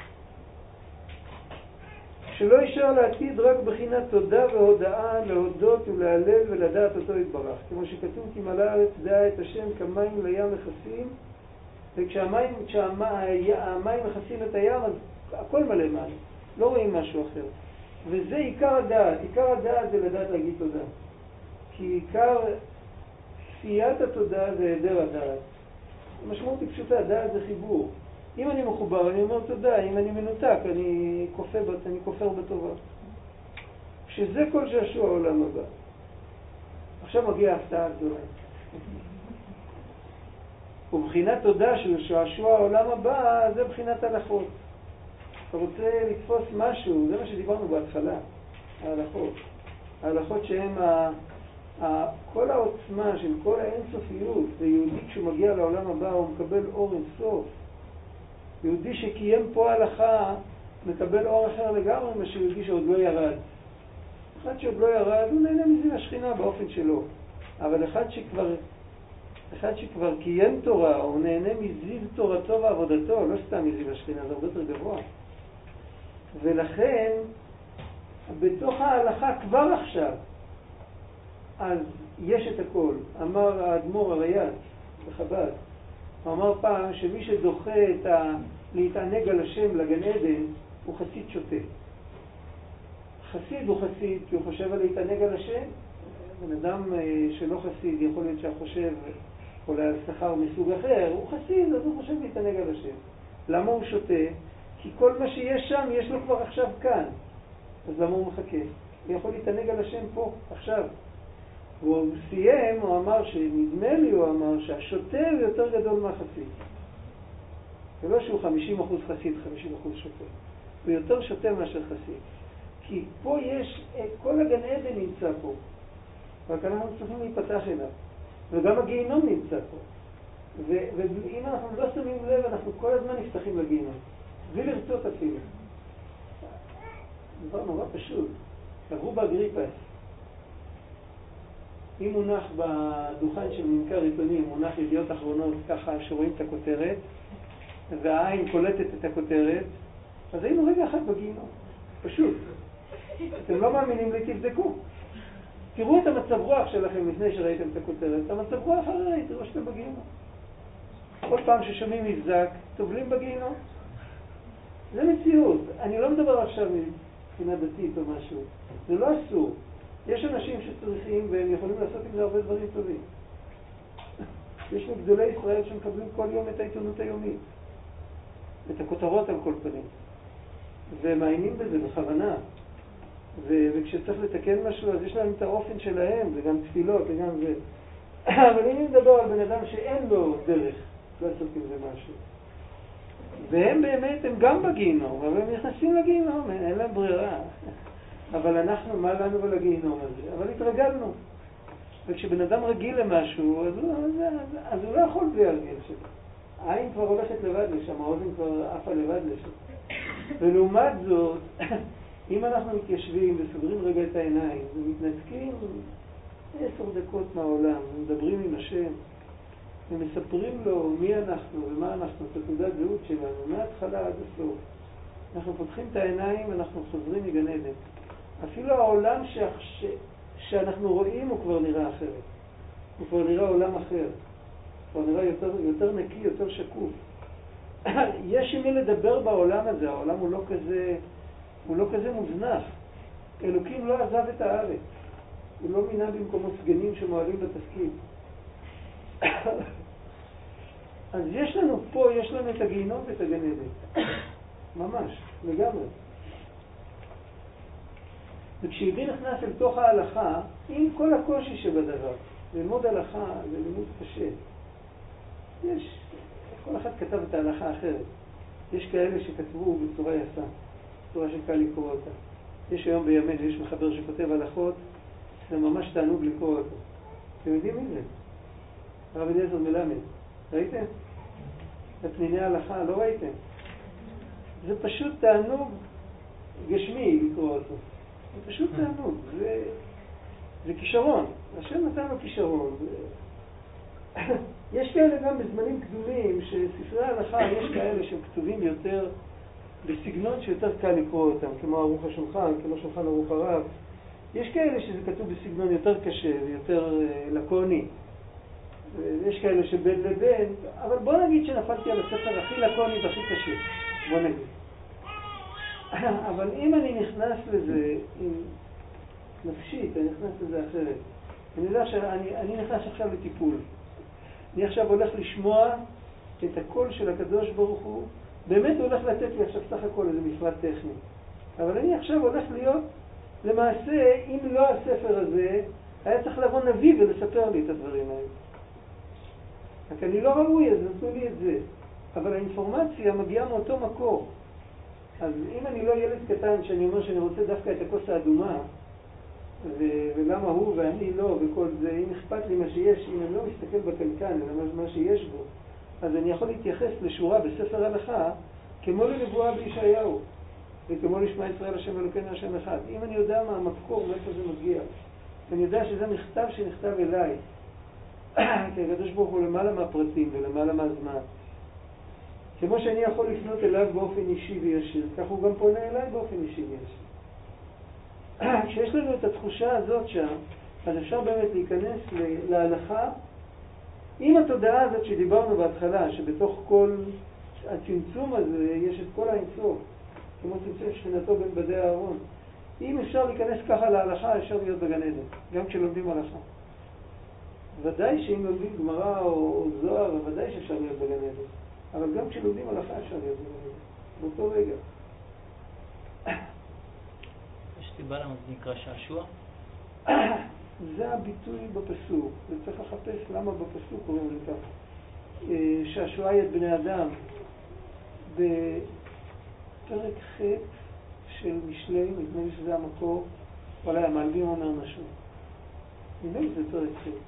שלא יישאר לעתיד רק בחינת תודה והודאה, להודות ולהלל ולדעת אותו יתברך. כמו שכתוב, כי מלא הארץ דעה את השם כמים לים מכסים, וכשהמים מכסים את הים, אז הכל מלא מים. לא רואים משהו אחר. וזה עיקר הדעת. עיקר הדעת זה לדעת להגיד תודה. כי עיקר כפיית התודה זה היעדר הדעת. המשמעות היא פשוטה, הדעת זה חיבור. אם אני מחובר, אני אומר תודה. אם אני מנותק, אני כופר בטובה. שזה כל שעשוע העולם הבא. עכשיו מגיע ההפתעה הגדולה. ובחינת תודה של שעשוע העולם הבא, זה בחינת הלכות. אתה רוצה לתפוס משהו, זה מה שדיברנו בהתחלה, ההלכות. ההלכות שהן כל העוצמה של כל האינסופיות, ויהודי כשהוא מגיע לעולם הבא הוא מקבל אור אינסוף. יהודי שקיים פה הלכה מקבל אור אחר לגמרי ממה שיהודי שעוד לא ירד. אחד שעוד לא ירד הוא נהנה מזיו השכינה באופן שלו. אבל אחד שכבר קיים תורה הוא נהנה מזיו תורתו ועבודתו, לא סתם מזיו השכינה, זה הרבה יותר גבוה. ולכן בתוך ההלכה כבר עכשיו אז יש את הכל. אמר האדמו"ר הריי"צ, בחב"ד. הוא אמר פעם שמי שדוחה להתענג על השם לגן עדן הוא חסיד שוטה. חסיד הוא חסיד כי הוא חושב על להתענג על השם. בן אדם שלא חסיד יכול להיות שהחושב אולי על שכר מסוג אחר, הוא חסיד אז הוא חושב להתענג על השם. למה הוא שוטה? כי כל מה שיש שם יש לו כבר עכשיו כאן. אז למה הוא מחכה? הוא יכול להתענג על השם פה, עכשיו. והוא סיים, הוא אמר שנדמה לי, הוא אמר שהשוטה הוא יותר גדול מהחסיד. זה לא שהוא 50% חסיד, 50% שוטה. הוא יותר שוטה מאשר חסיד. כי פה יש, כל הגן עדן נמצא פה. רק אנחנו צריכים להיפתח אליו. וגם הגיהינום נמצא פה. ואם אנחנו לא שמים לב, אנחנו כל הזמן נפתחים לגיהינום. בלי לרצות אפילו. דבר נורא פשוט. עברו באגריפס. אם מונח בדוכן של ממכר עיתונים, מונח ידיעות אחרונות ככה שרואים את הכותרת, והעין קולטת את הכותרת, אז היינו רגע אחד בגיהינום. פשוט. אתם לא מאמינים לי, תבדקו. תראו את המצב רוח שלכם לפני שראיתם את הכותרת. את המצב רוח הרי, תראו שאתם בגיהינום. כל פעם ששומעים מבזק, טובלים בגיהינום. זה מציאות. אני לא מדבר עכשיו מבחינה דתית או משהו. זה לא אסור. יש אנשים שצריכים והם יכולים לעשות עם זה הרבה דברים טובים. יש מגדולי ישראל שמקבלים כל יום את העיתונות היומית. את הכותרות על כל פנים. ומעיינים בזה בכוונה. וכשצריך לתקן משהו, אז יש להם את האופן שלהם, זה גם תפילות, וגם זה. אבל אם נדבר על בן אדם שאין לו דרך לעשות עם זה משהו. והם באמת, הם גם בגיהינום, אבל הם נכנסים לגיהינום, אין להם ברירה. אבל אנחנו, מה לנו ולגיהינום הזה? אבל התרגלנו. וכשבן אדם רגיל למשהו, אז הוא לא יכול בלי הרגל שלו. העין כבר הולכת לבד לשם, האוזן כבר עפה לבד לשם. ולעומת זאת, אם אנחנו מתיישבים וסוגרים רגע את העיניים ומתנתקים 10 דקות מהעולם ומדברים עם השם ומספרים לו מי אנחנו ומה אנחנו, את תעודת זהות שלנו, מההתחלה עד הסוף. אנחנו פותחים את העיניים, אנחנו חוזרים מגן עדן. אפילו העולם שאנחנו רואים הוא כבר נראה אחרת. הוא כבר נראה עולם אחר. הוא כבר נראה יותר נקי, יותר שקוף. יש עם מי לדבר בעולם הזה, העולם הוא לא כזה מוזנח. אלוקים לא עזב את הארץ. הוא לא מינה במקומו סגנים שמועלים בתפקיד. אז יש לנו פה, יש לנו את הגיהינום ואת הגן עדן. ממש, לגמרי. וכשיהודי נכנס אל תוך ההלכה, עם כל הקושי שבדבר, ללמוד הלכה זה לימוד קשה. כל אחד כתב את ההלכה אחרת. יש כאלה שכתבו בצורה יפה, בצורה שקל לקרוא אותה. יש היום בימינו, יש מחבר שכותב הלכות, זה ממש תענוג לקרוא אותו. אתם יודעים מי זה? הרב אליעזר מלמד. ראיתם? את פניני ההלכה, לא ראיתם? זה פשוט תענוג גשמי לקרוא אותו. זה פשוט תענוג. זה כישרון. השם נתן לו כישרון. יש כאלה גם בזמנים קדומים שספרי ההלכה, יש כאלה שהם כתובים יותר בסגנון שיותר קל לקרוא אותם, כמו ערוך השולחן, כמו שולחן ערוך הרב. יש כאלה שזה כתוב בסגנון יותר קשה ויותר לקוני. יש כאלה שבין לבין, אבל בוא נגיד שנפלתי על הספר הכי לקוני והכי קשה. בוא נגיד. אבל אם אני נכנס לזה עם נפשית, אני נכנס לזה אחרת. אני יודע שאני נכנס עכשיו לטיפול. אני עכשיו הולך לשמוע את הקול של הקדוש ברוך הוא. באמת הוא הולך לתת לי עכשיו סך הכל איזה מפרט טכני. אבל אני עכשיו הולך להיות, למעשה, אם לא הספר הזה, היה צריך לבוא נביא ולספר לי את הדברים האלה. רק אני לא ראוי, אז נתנו לי את זה. אבל האינפורמציה מגיעה מאותו מקור. אז אם אני לא ילד קטן שאני אומר שאני רוצה דווקא את הכוס האדומה, ולמה הוא ואני לא, וכל זה, אם אכפת לי מה שיש, אם אני לא מסתכל בקנקן, אלא מה שיש בו, אז אני יכול להתייחס לשורה בספר הלכה, כמו לנבואה בישעיהו, וכמו לשמע ישראל השם אלוקינו השם אחד. אם אני יודע מה המקור, מאיפה זה מגיע, אני יודע שזה מכתב שנכתב אליי, כי הקדוש ברוך הוא למעלה מהפרטים ולמעלה מהזמן. כמו שאני יכול לפנות אליו באופן אישי וישיר, כך הוא גם פונה אליי באופן אישי וישיר. כשיש לנו את התחושה הזאת שם, אז אפשר באמת להיכנס להלכה אם התודעה הזאת שדיברנו בהתחלה, שבתוך כל הצמצום הזה יש את כל האינסוף, כמו צמצום שכינתו בין בדי הארון, אם אפשר להיכנס ככה להלכה, אפשר להיות בגן עדן, גם כשלומדים הלכה. ודאי שאם לומדים גמרא או זוהר, ודאי שאפשר להיות בגן עדן. אבל גם כשלומדים הלכה אפשר להיות בגן עדן, באותו רגע. יש סיבה למה זה נקרא שעשוע? זה הביטוי בפסוק, וצריך לחפש למה בפסוק קוראים לזה ככה. שעשועי את בני אדם, בפרק ח' של משלי, נדמה לי שזה המקור, אולי המלבים אומר נשו. נדמה לי זה פרק ח'.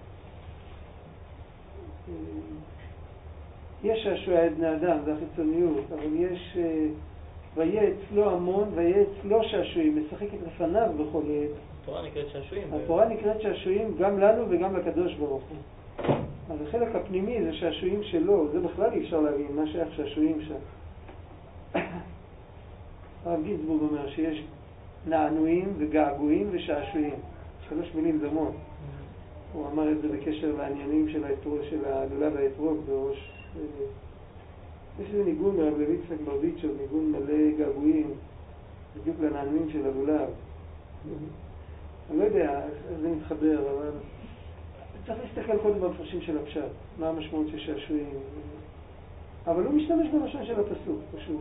יש שעשועי את בני אדם, זה החיצוניות, אבל יש ויהיה אצלו המון, ויהיה אצלו שעשועים, משחקת לפניו בכל עת. התורה נקראת שעשועים. התורה נקראת שעשועים גם לנו וגם לקדוש ברוך הוא. אז החלק הפנימי זה שעשועים שלו, זה בכלל אי אפשר להבין מה שייך שעשועים שם. הרב גינסבורג אומר שיש נענועים וגעגועים ושעשועים. 3 מילים דומות. הוא אמר את זה בקשר לעניינים של הלולב האתרוג בראש. יש איזה ניגון מרב לוי יצחק ברדיצ'וב, ניגון מלא געגועים, בדיוק לנענועים של הלולב. אני לא יודע איך זה מתחבר, אבל צריך להסתכל קודם במפרשים של הפשט, מה המשמעות של שעשועים. אבל הוא משתמש בלשון של הפסוק, פשוט.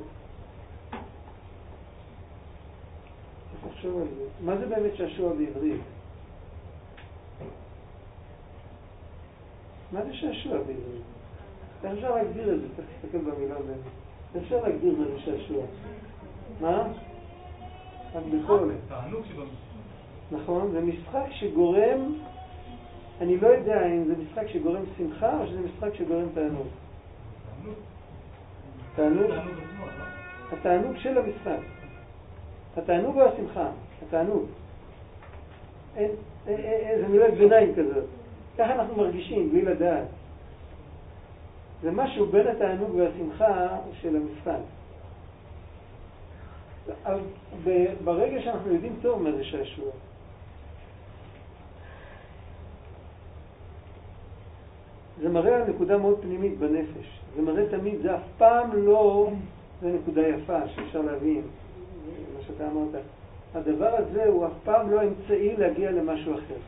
צריך לחשוב על זה. מה זה באמת שעשוע בעברית? מה זה שעשוע בעברית? איך אפשר להגדיר את זה? צריך להסתכל במילה באמת. איך אפשר להגדיר מה זה שעשוע? מה? רק בכל. תענוג שבמשחק. נכון, זה משחק שגורם, אני לא יודע אם זה משחק שגורם שמחה או שזה משחק שגורם תענוג. תענוג? התענוג של המשחק. התענוג או השמחה? התענוג. איזה מילת ביניים כזאת. ככה אנחנו מרגישים, בלי לדעת. זה משהו בין התענוג והשמחה של המשחק. ברגע שאנחנו יודעים טוב מה זה שעשוע, זה מראה על נקודה מאוד פנימית בנפש. זה מראה תמיד, זה אף פעם לא, זה נקודה יפה שאפשר להבין, מה שאתה אמרת. הדבר הזה הוא אף פעם לא אמצעי להגיע למשהו אחר.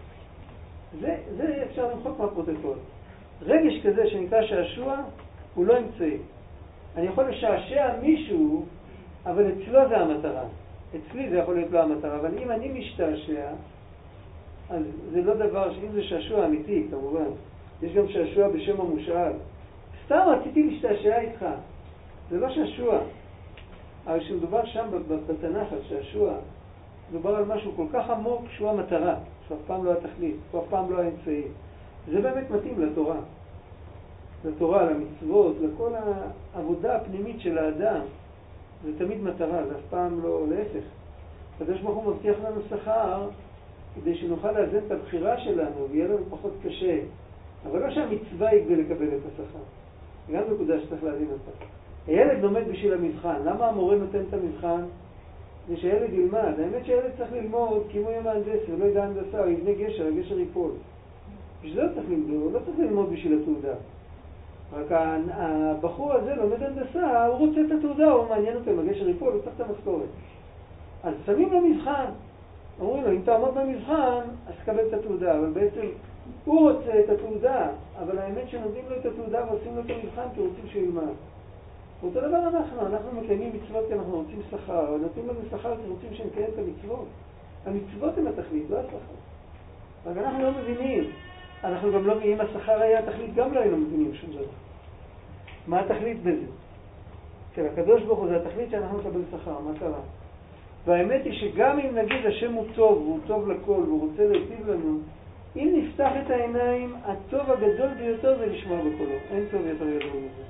זה אפשר למחוק מהפרוטוקול. רגש כזה שנקרא שעשוע הוא לא אמצעי. אני יכול לשעשע מישהו, אבל אצלו זה המטרה. אצלי זה יכול להיות לא המטרה, אבל אם אני משתעשע, אז זה לא דבר, אם זה שעשוע אמיתי כמובן. יש גם שעשוע בשם המושאל. סתם רציתי להשתעשע איתך. זה לא שעשוע. אבל כשמדובר שם בתנ"ך על שעשוע, מדובר על משהו כל כך עמוק שהוא המטרה, שהוא אף פעם לא התכלית, שהוא אף פעם לא האמצעי. זה באמת מתאים לתורה. לתורה, למצוות, לכל העבודה הפנימית של האדם. זה תמיד מטרה, זה אף פעם לא להפך. הקדוש ברוך הוא מבטיח לנו שכר כדי שנוכל לאזן את הבחירה שלנו ויהיה לנו פחות קשה. אבל לא שהמצווה היא כדי לקבל את השכר. זה גם נקודה שצריך להבין אותה. הילד לומד בשביל המבחן. למה המורה נותן את המבחן? זה שהילד ילמד. האמת שהילד צריך ללמוד כי אם הוא יהיה מהנדס ולא ידע הנדסה, הוא יבנה גשר, הגשר ייפול. בשביל זה הוא צריך ללמוד, הוא לא צריך ללמוד בשביל התעודה. רק הבחור הזה לומד הנדסה, הוא רוצה את התעודה, הוא מעניין אותו אם הגשר ייפול, הוא צריך את המשכורת. אז שמים לו מבחן. אומרים לו, אם תעמוד במבחן, אז תקבל את התעודה. אבל בעצם הוא רוצה את התעודה, אבל האמת שנותנים לו את התעודה ועושים לו את המבחן כי רוצים שהוא ילמד. אותו דבר אנחנו מקיימים מצוות כי אנחנו רוצים שכר, אבל נותנים לנו שכר כי רוצים שנקיים את המצוות. המצוות הן התכלית, לא השכר. רק אנחנו לא מבינים. אנחנו גם לא מבינים, אם השכר היה התכלית, גם לא היינו מבינים שום דבר. מה התכלית בזה? כי הקדוש ברוך הוא זה התכלית שאנחנו נקבל שכר, מה קרה? והאמת היא שגם אם נגיד השם הוא טוב, והוא טוב לכל, והוא רוצה להיטיב לנו, אם נפתח את העיניים, הטוב הגדול ביותר זה לשמוע בקולו. אין טוב יותר גדול מזה.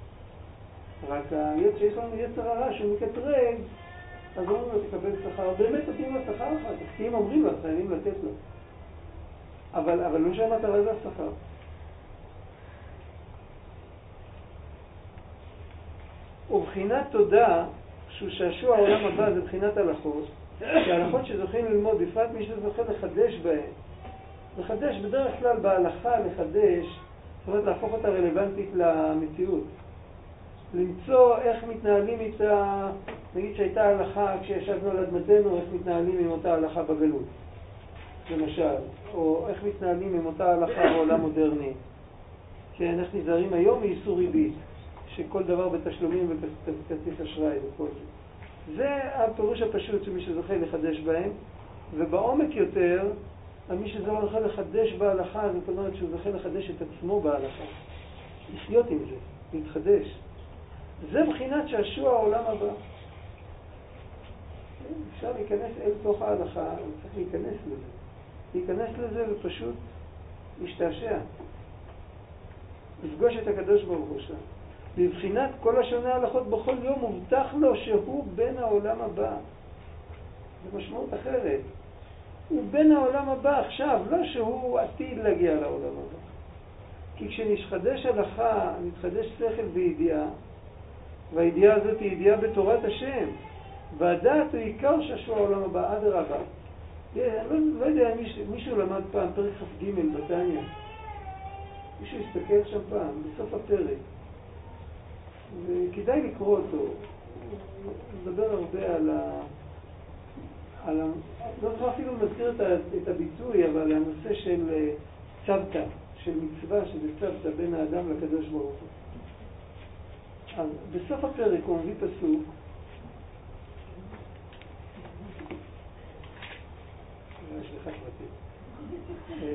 רק שיש לנו יצר הרע שהוא מקטרג, אז אומרים לו תקבל שכר. באמת נותנים לו שכר אחר כך, כי אם אומרים לו, חייבים לתת לו. אבל לא שהמטרה זה השכר. ובחינת תודה, שהוא שעשוע העולם הבא זה בחינת הלכות, כי ההלכות שזוכים ללמוד, בפרט מי שזוכה לחדש בהן, לחדש בדרך כלל בהלכה לחדש, זאת אומרת, להפוך אותה רלוונטית למציאות. למצוא איך מתנהלים איתה, נגיד שהייתה הלכה כשישבנו על אדמתנו, איך מתנהלים עם אותה הלכה בגלות, למשל, או איך מתנהלים עם אותה הלכה בעולם מודרני. כן, איך נזהרים היום מאיסור ריבית, שכל דבר בתשלומים וכרטיס אשראי וכל זה. זה הפירוש הפשוט שמי שזוכה לחדש בהם, ובעומק יותר, מי שזוכה לחדש בהלכה, זאת אומרת שהוא זוכה לחדש את עצמו בהלכה. לחיות עם זה, להתחדש. זה בחינת שעשוע העולם הבא. אפשר להיכנס אל תוך ההלכה, צריך להיכנס לזה. להיכנס לזה ופשוט להשתעשע. לפגוש את הקדוש ברוך הוא שם. בבחינת כל השנה הלכות בכל יום מובטח לו שהוא בן העולם הבא. זה משמעות אחרת. הוא בן העולם הבא עכשיו, לא שהוא עתיד להגיע לעולם הבא. כי כשנשחדש הלכה, נתחדש שכל וידיעה, והידיעה הזאת היא ידיעה בתורת השם, והדעת הוא עיקר שעשוע העולם הבא, עד הרבה. אני לא יודע, מישהו למד פעם פרק כ"ג בתניא. מישהו הסתכל שם פעם, בסוף הפרק. וכדאי לקרוא אותו. הוא מדבר הרבה על לא זוכר אפילו מזכיר את הביטוי, אבל הנושא של צוותא, של מצווה, שזה צוותא בין האדם לקדוש ברוך הוא. אז בסוף הפרק הוא מביא פסוק, יש לך פרטים.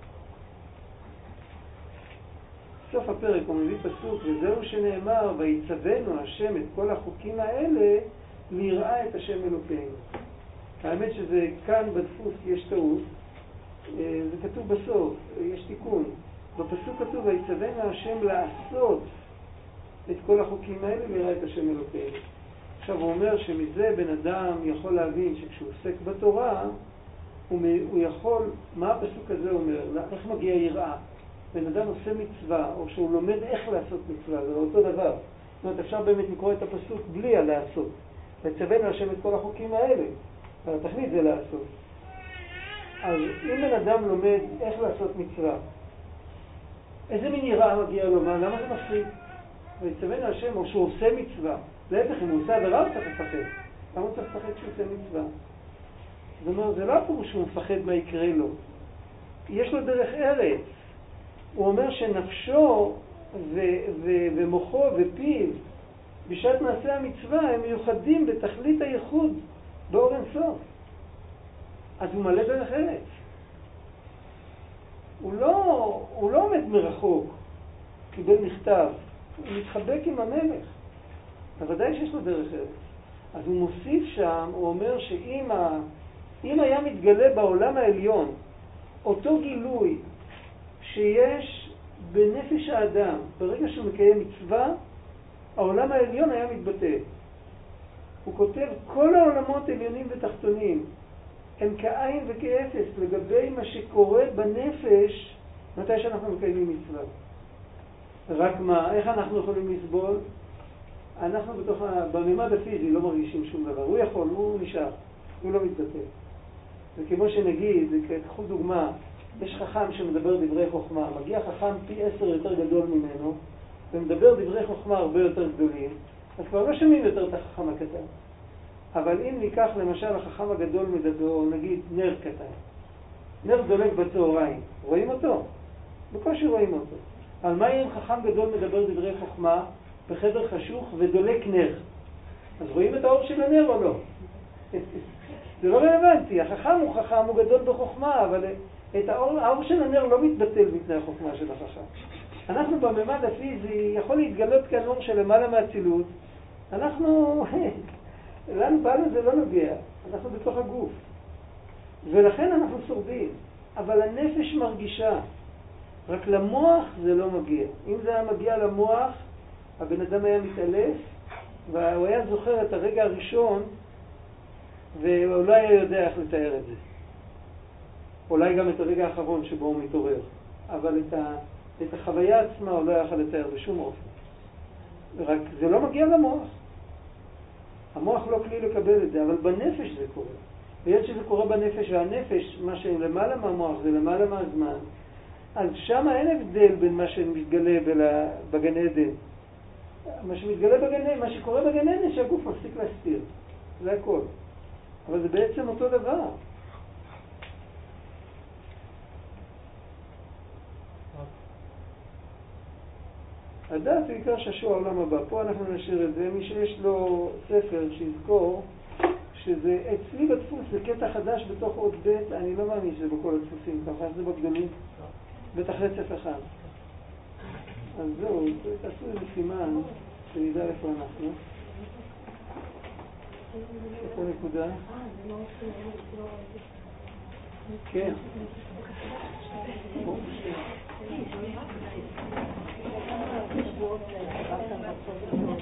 בסוף הפרק הוא מביא פסוק, וזהו שנאמר, ויצוונו השם את כל החוקים האלה, ליראה את השם אלוקינו. האמת שזה כאן בדפוס יש טעות, זה כתוב בסוף, יש תיקון. בפסוק כתוב, ויצוונו השם לעשות את כל החוקים האלה, ליראה את השם אלוקינו. עכשיו הוא אומר שמזה בן אדם יכול להבין שכשהוא עוסק בתורה, הוא יכול, מה הפסוק הזה אומר? איך מגיע יראה? בן אדם עושה מצווה, או שהוא לומד איך לעשות מצווה, זה אותו דבר. זאת אומרת, אפשר באמת לקרוא את הפסוק בלי הלעשות. ויצוונו השם את כל החוקים האלה, התכלית זה לעשות. אז אם בן אדם לומד איך לעשות מצווה, איזה מין יראה מגיע לו? למה זה מפחיד? ויצוונו השם, או שהוא עושה מצווה. להפך, אם הוא עושה עבירה, הוא צריך לפחד. למה הוא צריך לפחד שהוא עושה מצווה? זאת אומרת, זה לא הפירוש שהוא מפחד מה יקרה לו. יש לו דרך ארץ. הוא אומר שנפשו ומוחו ופיו בשעת מעשה המצווה הם מיוחדים בתכלית הייחוד באור אין סוף. אז הוא מלא דרך ארץ. הוא לא עומד מרחוק, קיבל מכתב, הוא מתחבק עם המלך. אבל ודאי שיש לו דרך ארץ. אז הוא מוסיף שם, הוא אומר שאם היה מתגלה בעולם העליון אותו גילוי שיש בנפש האדם, ברגע שהוא מקיים מצווה, העולם העליון היה מתבטא. הוא כותב, כל העולמות עליונים ותחתונים הם כעין וכאפס לגבי מה שקורה בנפש מתי שאנחנו מקיימים מצווה. רק מה, איך אנחנו יכולים לסבול? אנחנו בממד הפיזי לא מרגישים שום דבר. הוא יכול, הוא נשאר, הוא לא מתבטא. וכמו שנגיד, קחו דוגמה, יש חכם שמדבר דברי חוכמה, מגיע חכם פי 10 יותר גדול ממנו, ומדבר דברי חוכמה הרבה יותר גדולים, אז כבר לא שומעים יותר את החכם הקטן. אבל אם ניקח למשל החכם הגדול מדבר, נגיד נר קטן, נר דולק בצהריים, רואים אותו? בקושי רואים אותו. על מה אם חכם גדול מדבר דברי חוכמה בחדר חשוך ודולק נר? אז רואים את האור של הנר או לא? זה לא רלוונטי, החכם הוא חכם, הוא גדול בחוכמה, אבל האור של הנר לא מתבטל בפני החוכמה של החכם. אנחנו בממד הפיזי יכול להתגלות כאן אור של למעלה מהצילות, לנו בנו זה לא נוגע, אנחנו בתוך הגוף. ולכן אנחנו שורדים, אבל הנפש מרגישה, רק למוח זה לא מגיע. אם זה היה מגיע למוח, הבן אדם היה מתעלף, והוא היה זוכר את הרגע הראשון, והוא לא היה יודע איך לתאר את זה. אולי גם את הרגע האחרון שבו הוא מתעורר. אבל את החוויה עצמה הוא לא יכול לתאר בשום אופן. רק זה לא מגיע למוח. המוח לא כלי לקבל את זה, אבל בנפש זה קורה. ויש שזה קורה בנפש, והנפש, מה שלמעלה מהמוח זה למעלה מהזמן, אז שם אין הבדל בין מה שמתגלה בגן עדן. מה שמתגלה בגן עדן, מה שקורה בגן עדן, שהגוף מפסיק להסתיר. זה הכל. אבל זה בעצם אותו דבר. הדעת הוא עיקר שעשוע העולם הבא. פה אנחנו נשאיר את זה. מי שיש לו ספר שיזכור שזה אצלי בדפוס, זה קטע חדש בתוך עוד בית, אני לא מאמין שזה בכל הדפוסים, ככה זה בגדולים, בטח רצף אחד. אז זהו, תעשו איזה סימן, שנדע איפה אנחנו. איפה נקודה? כן.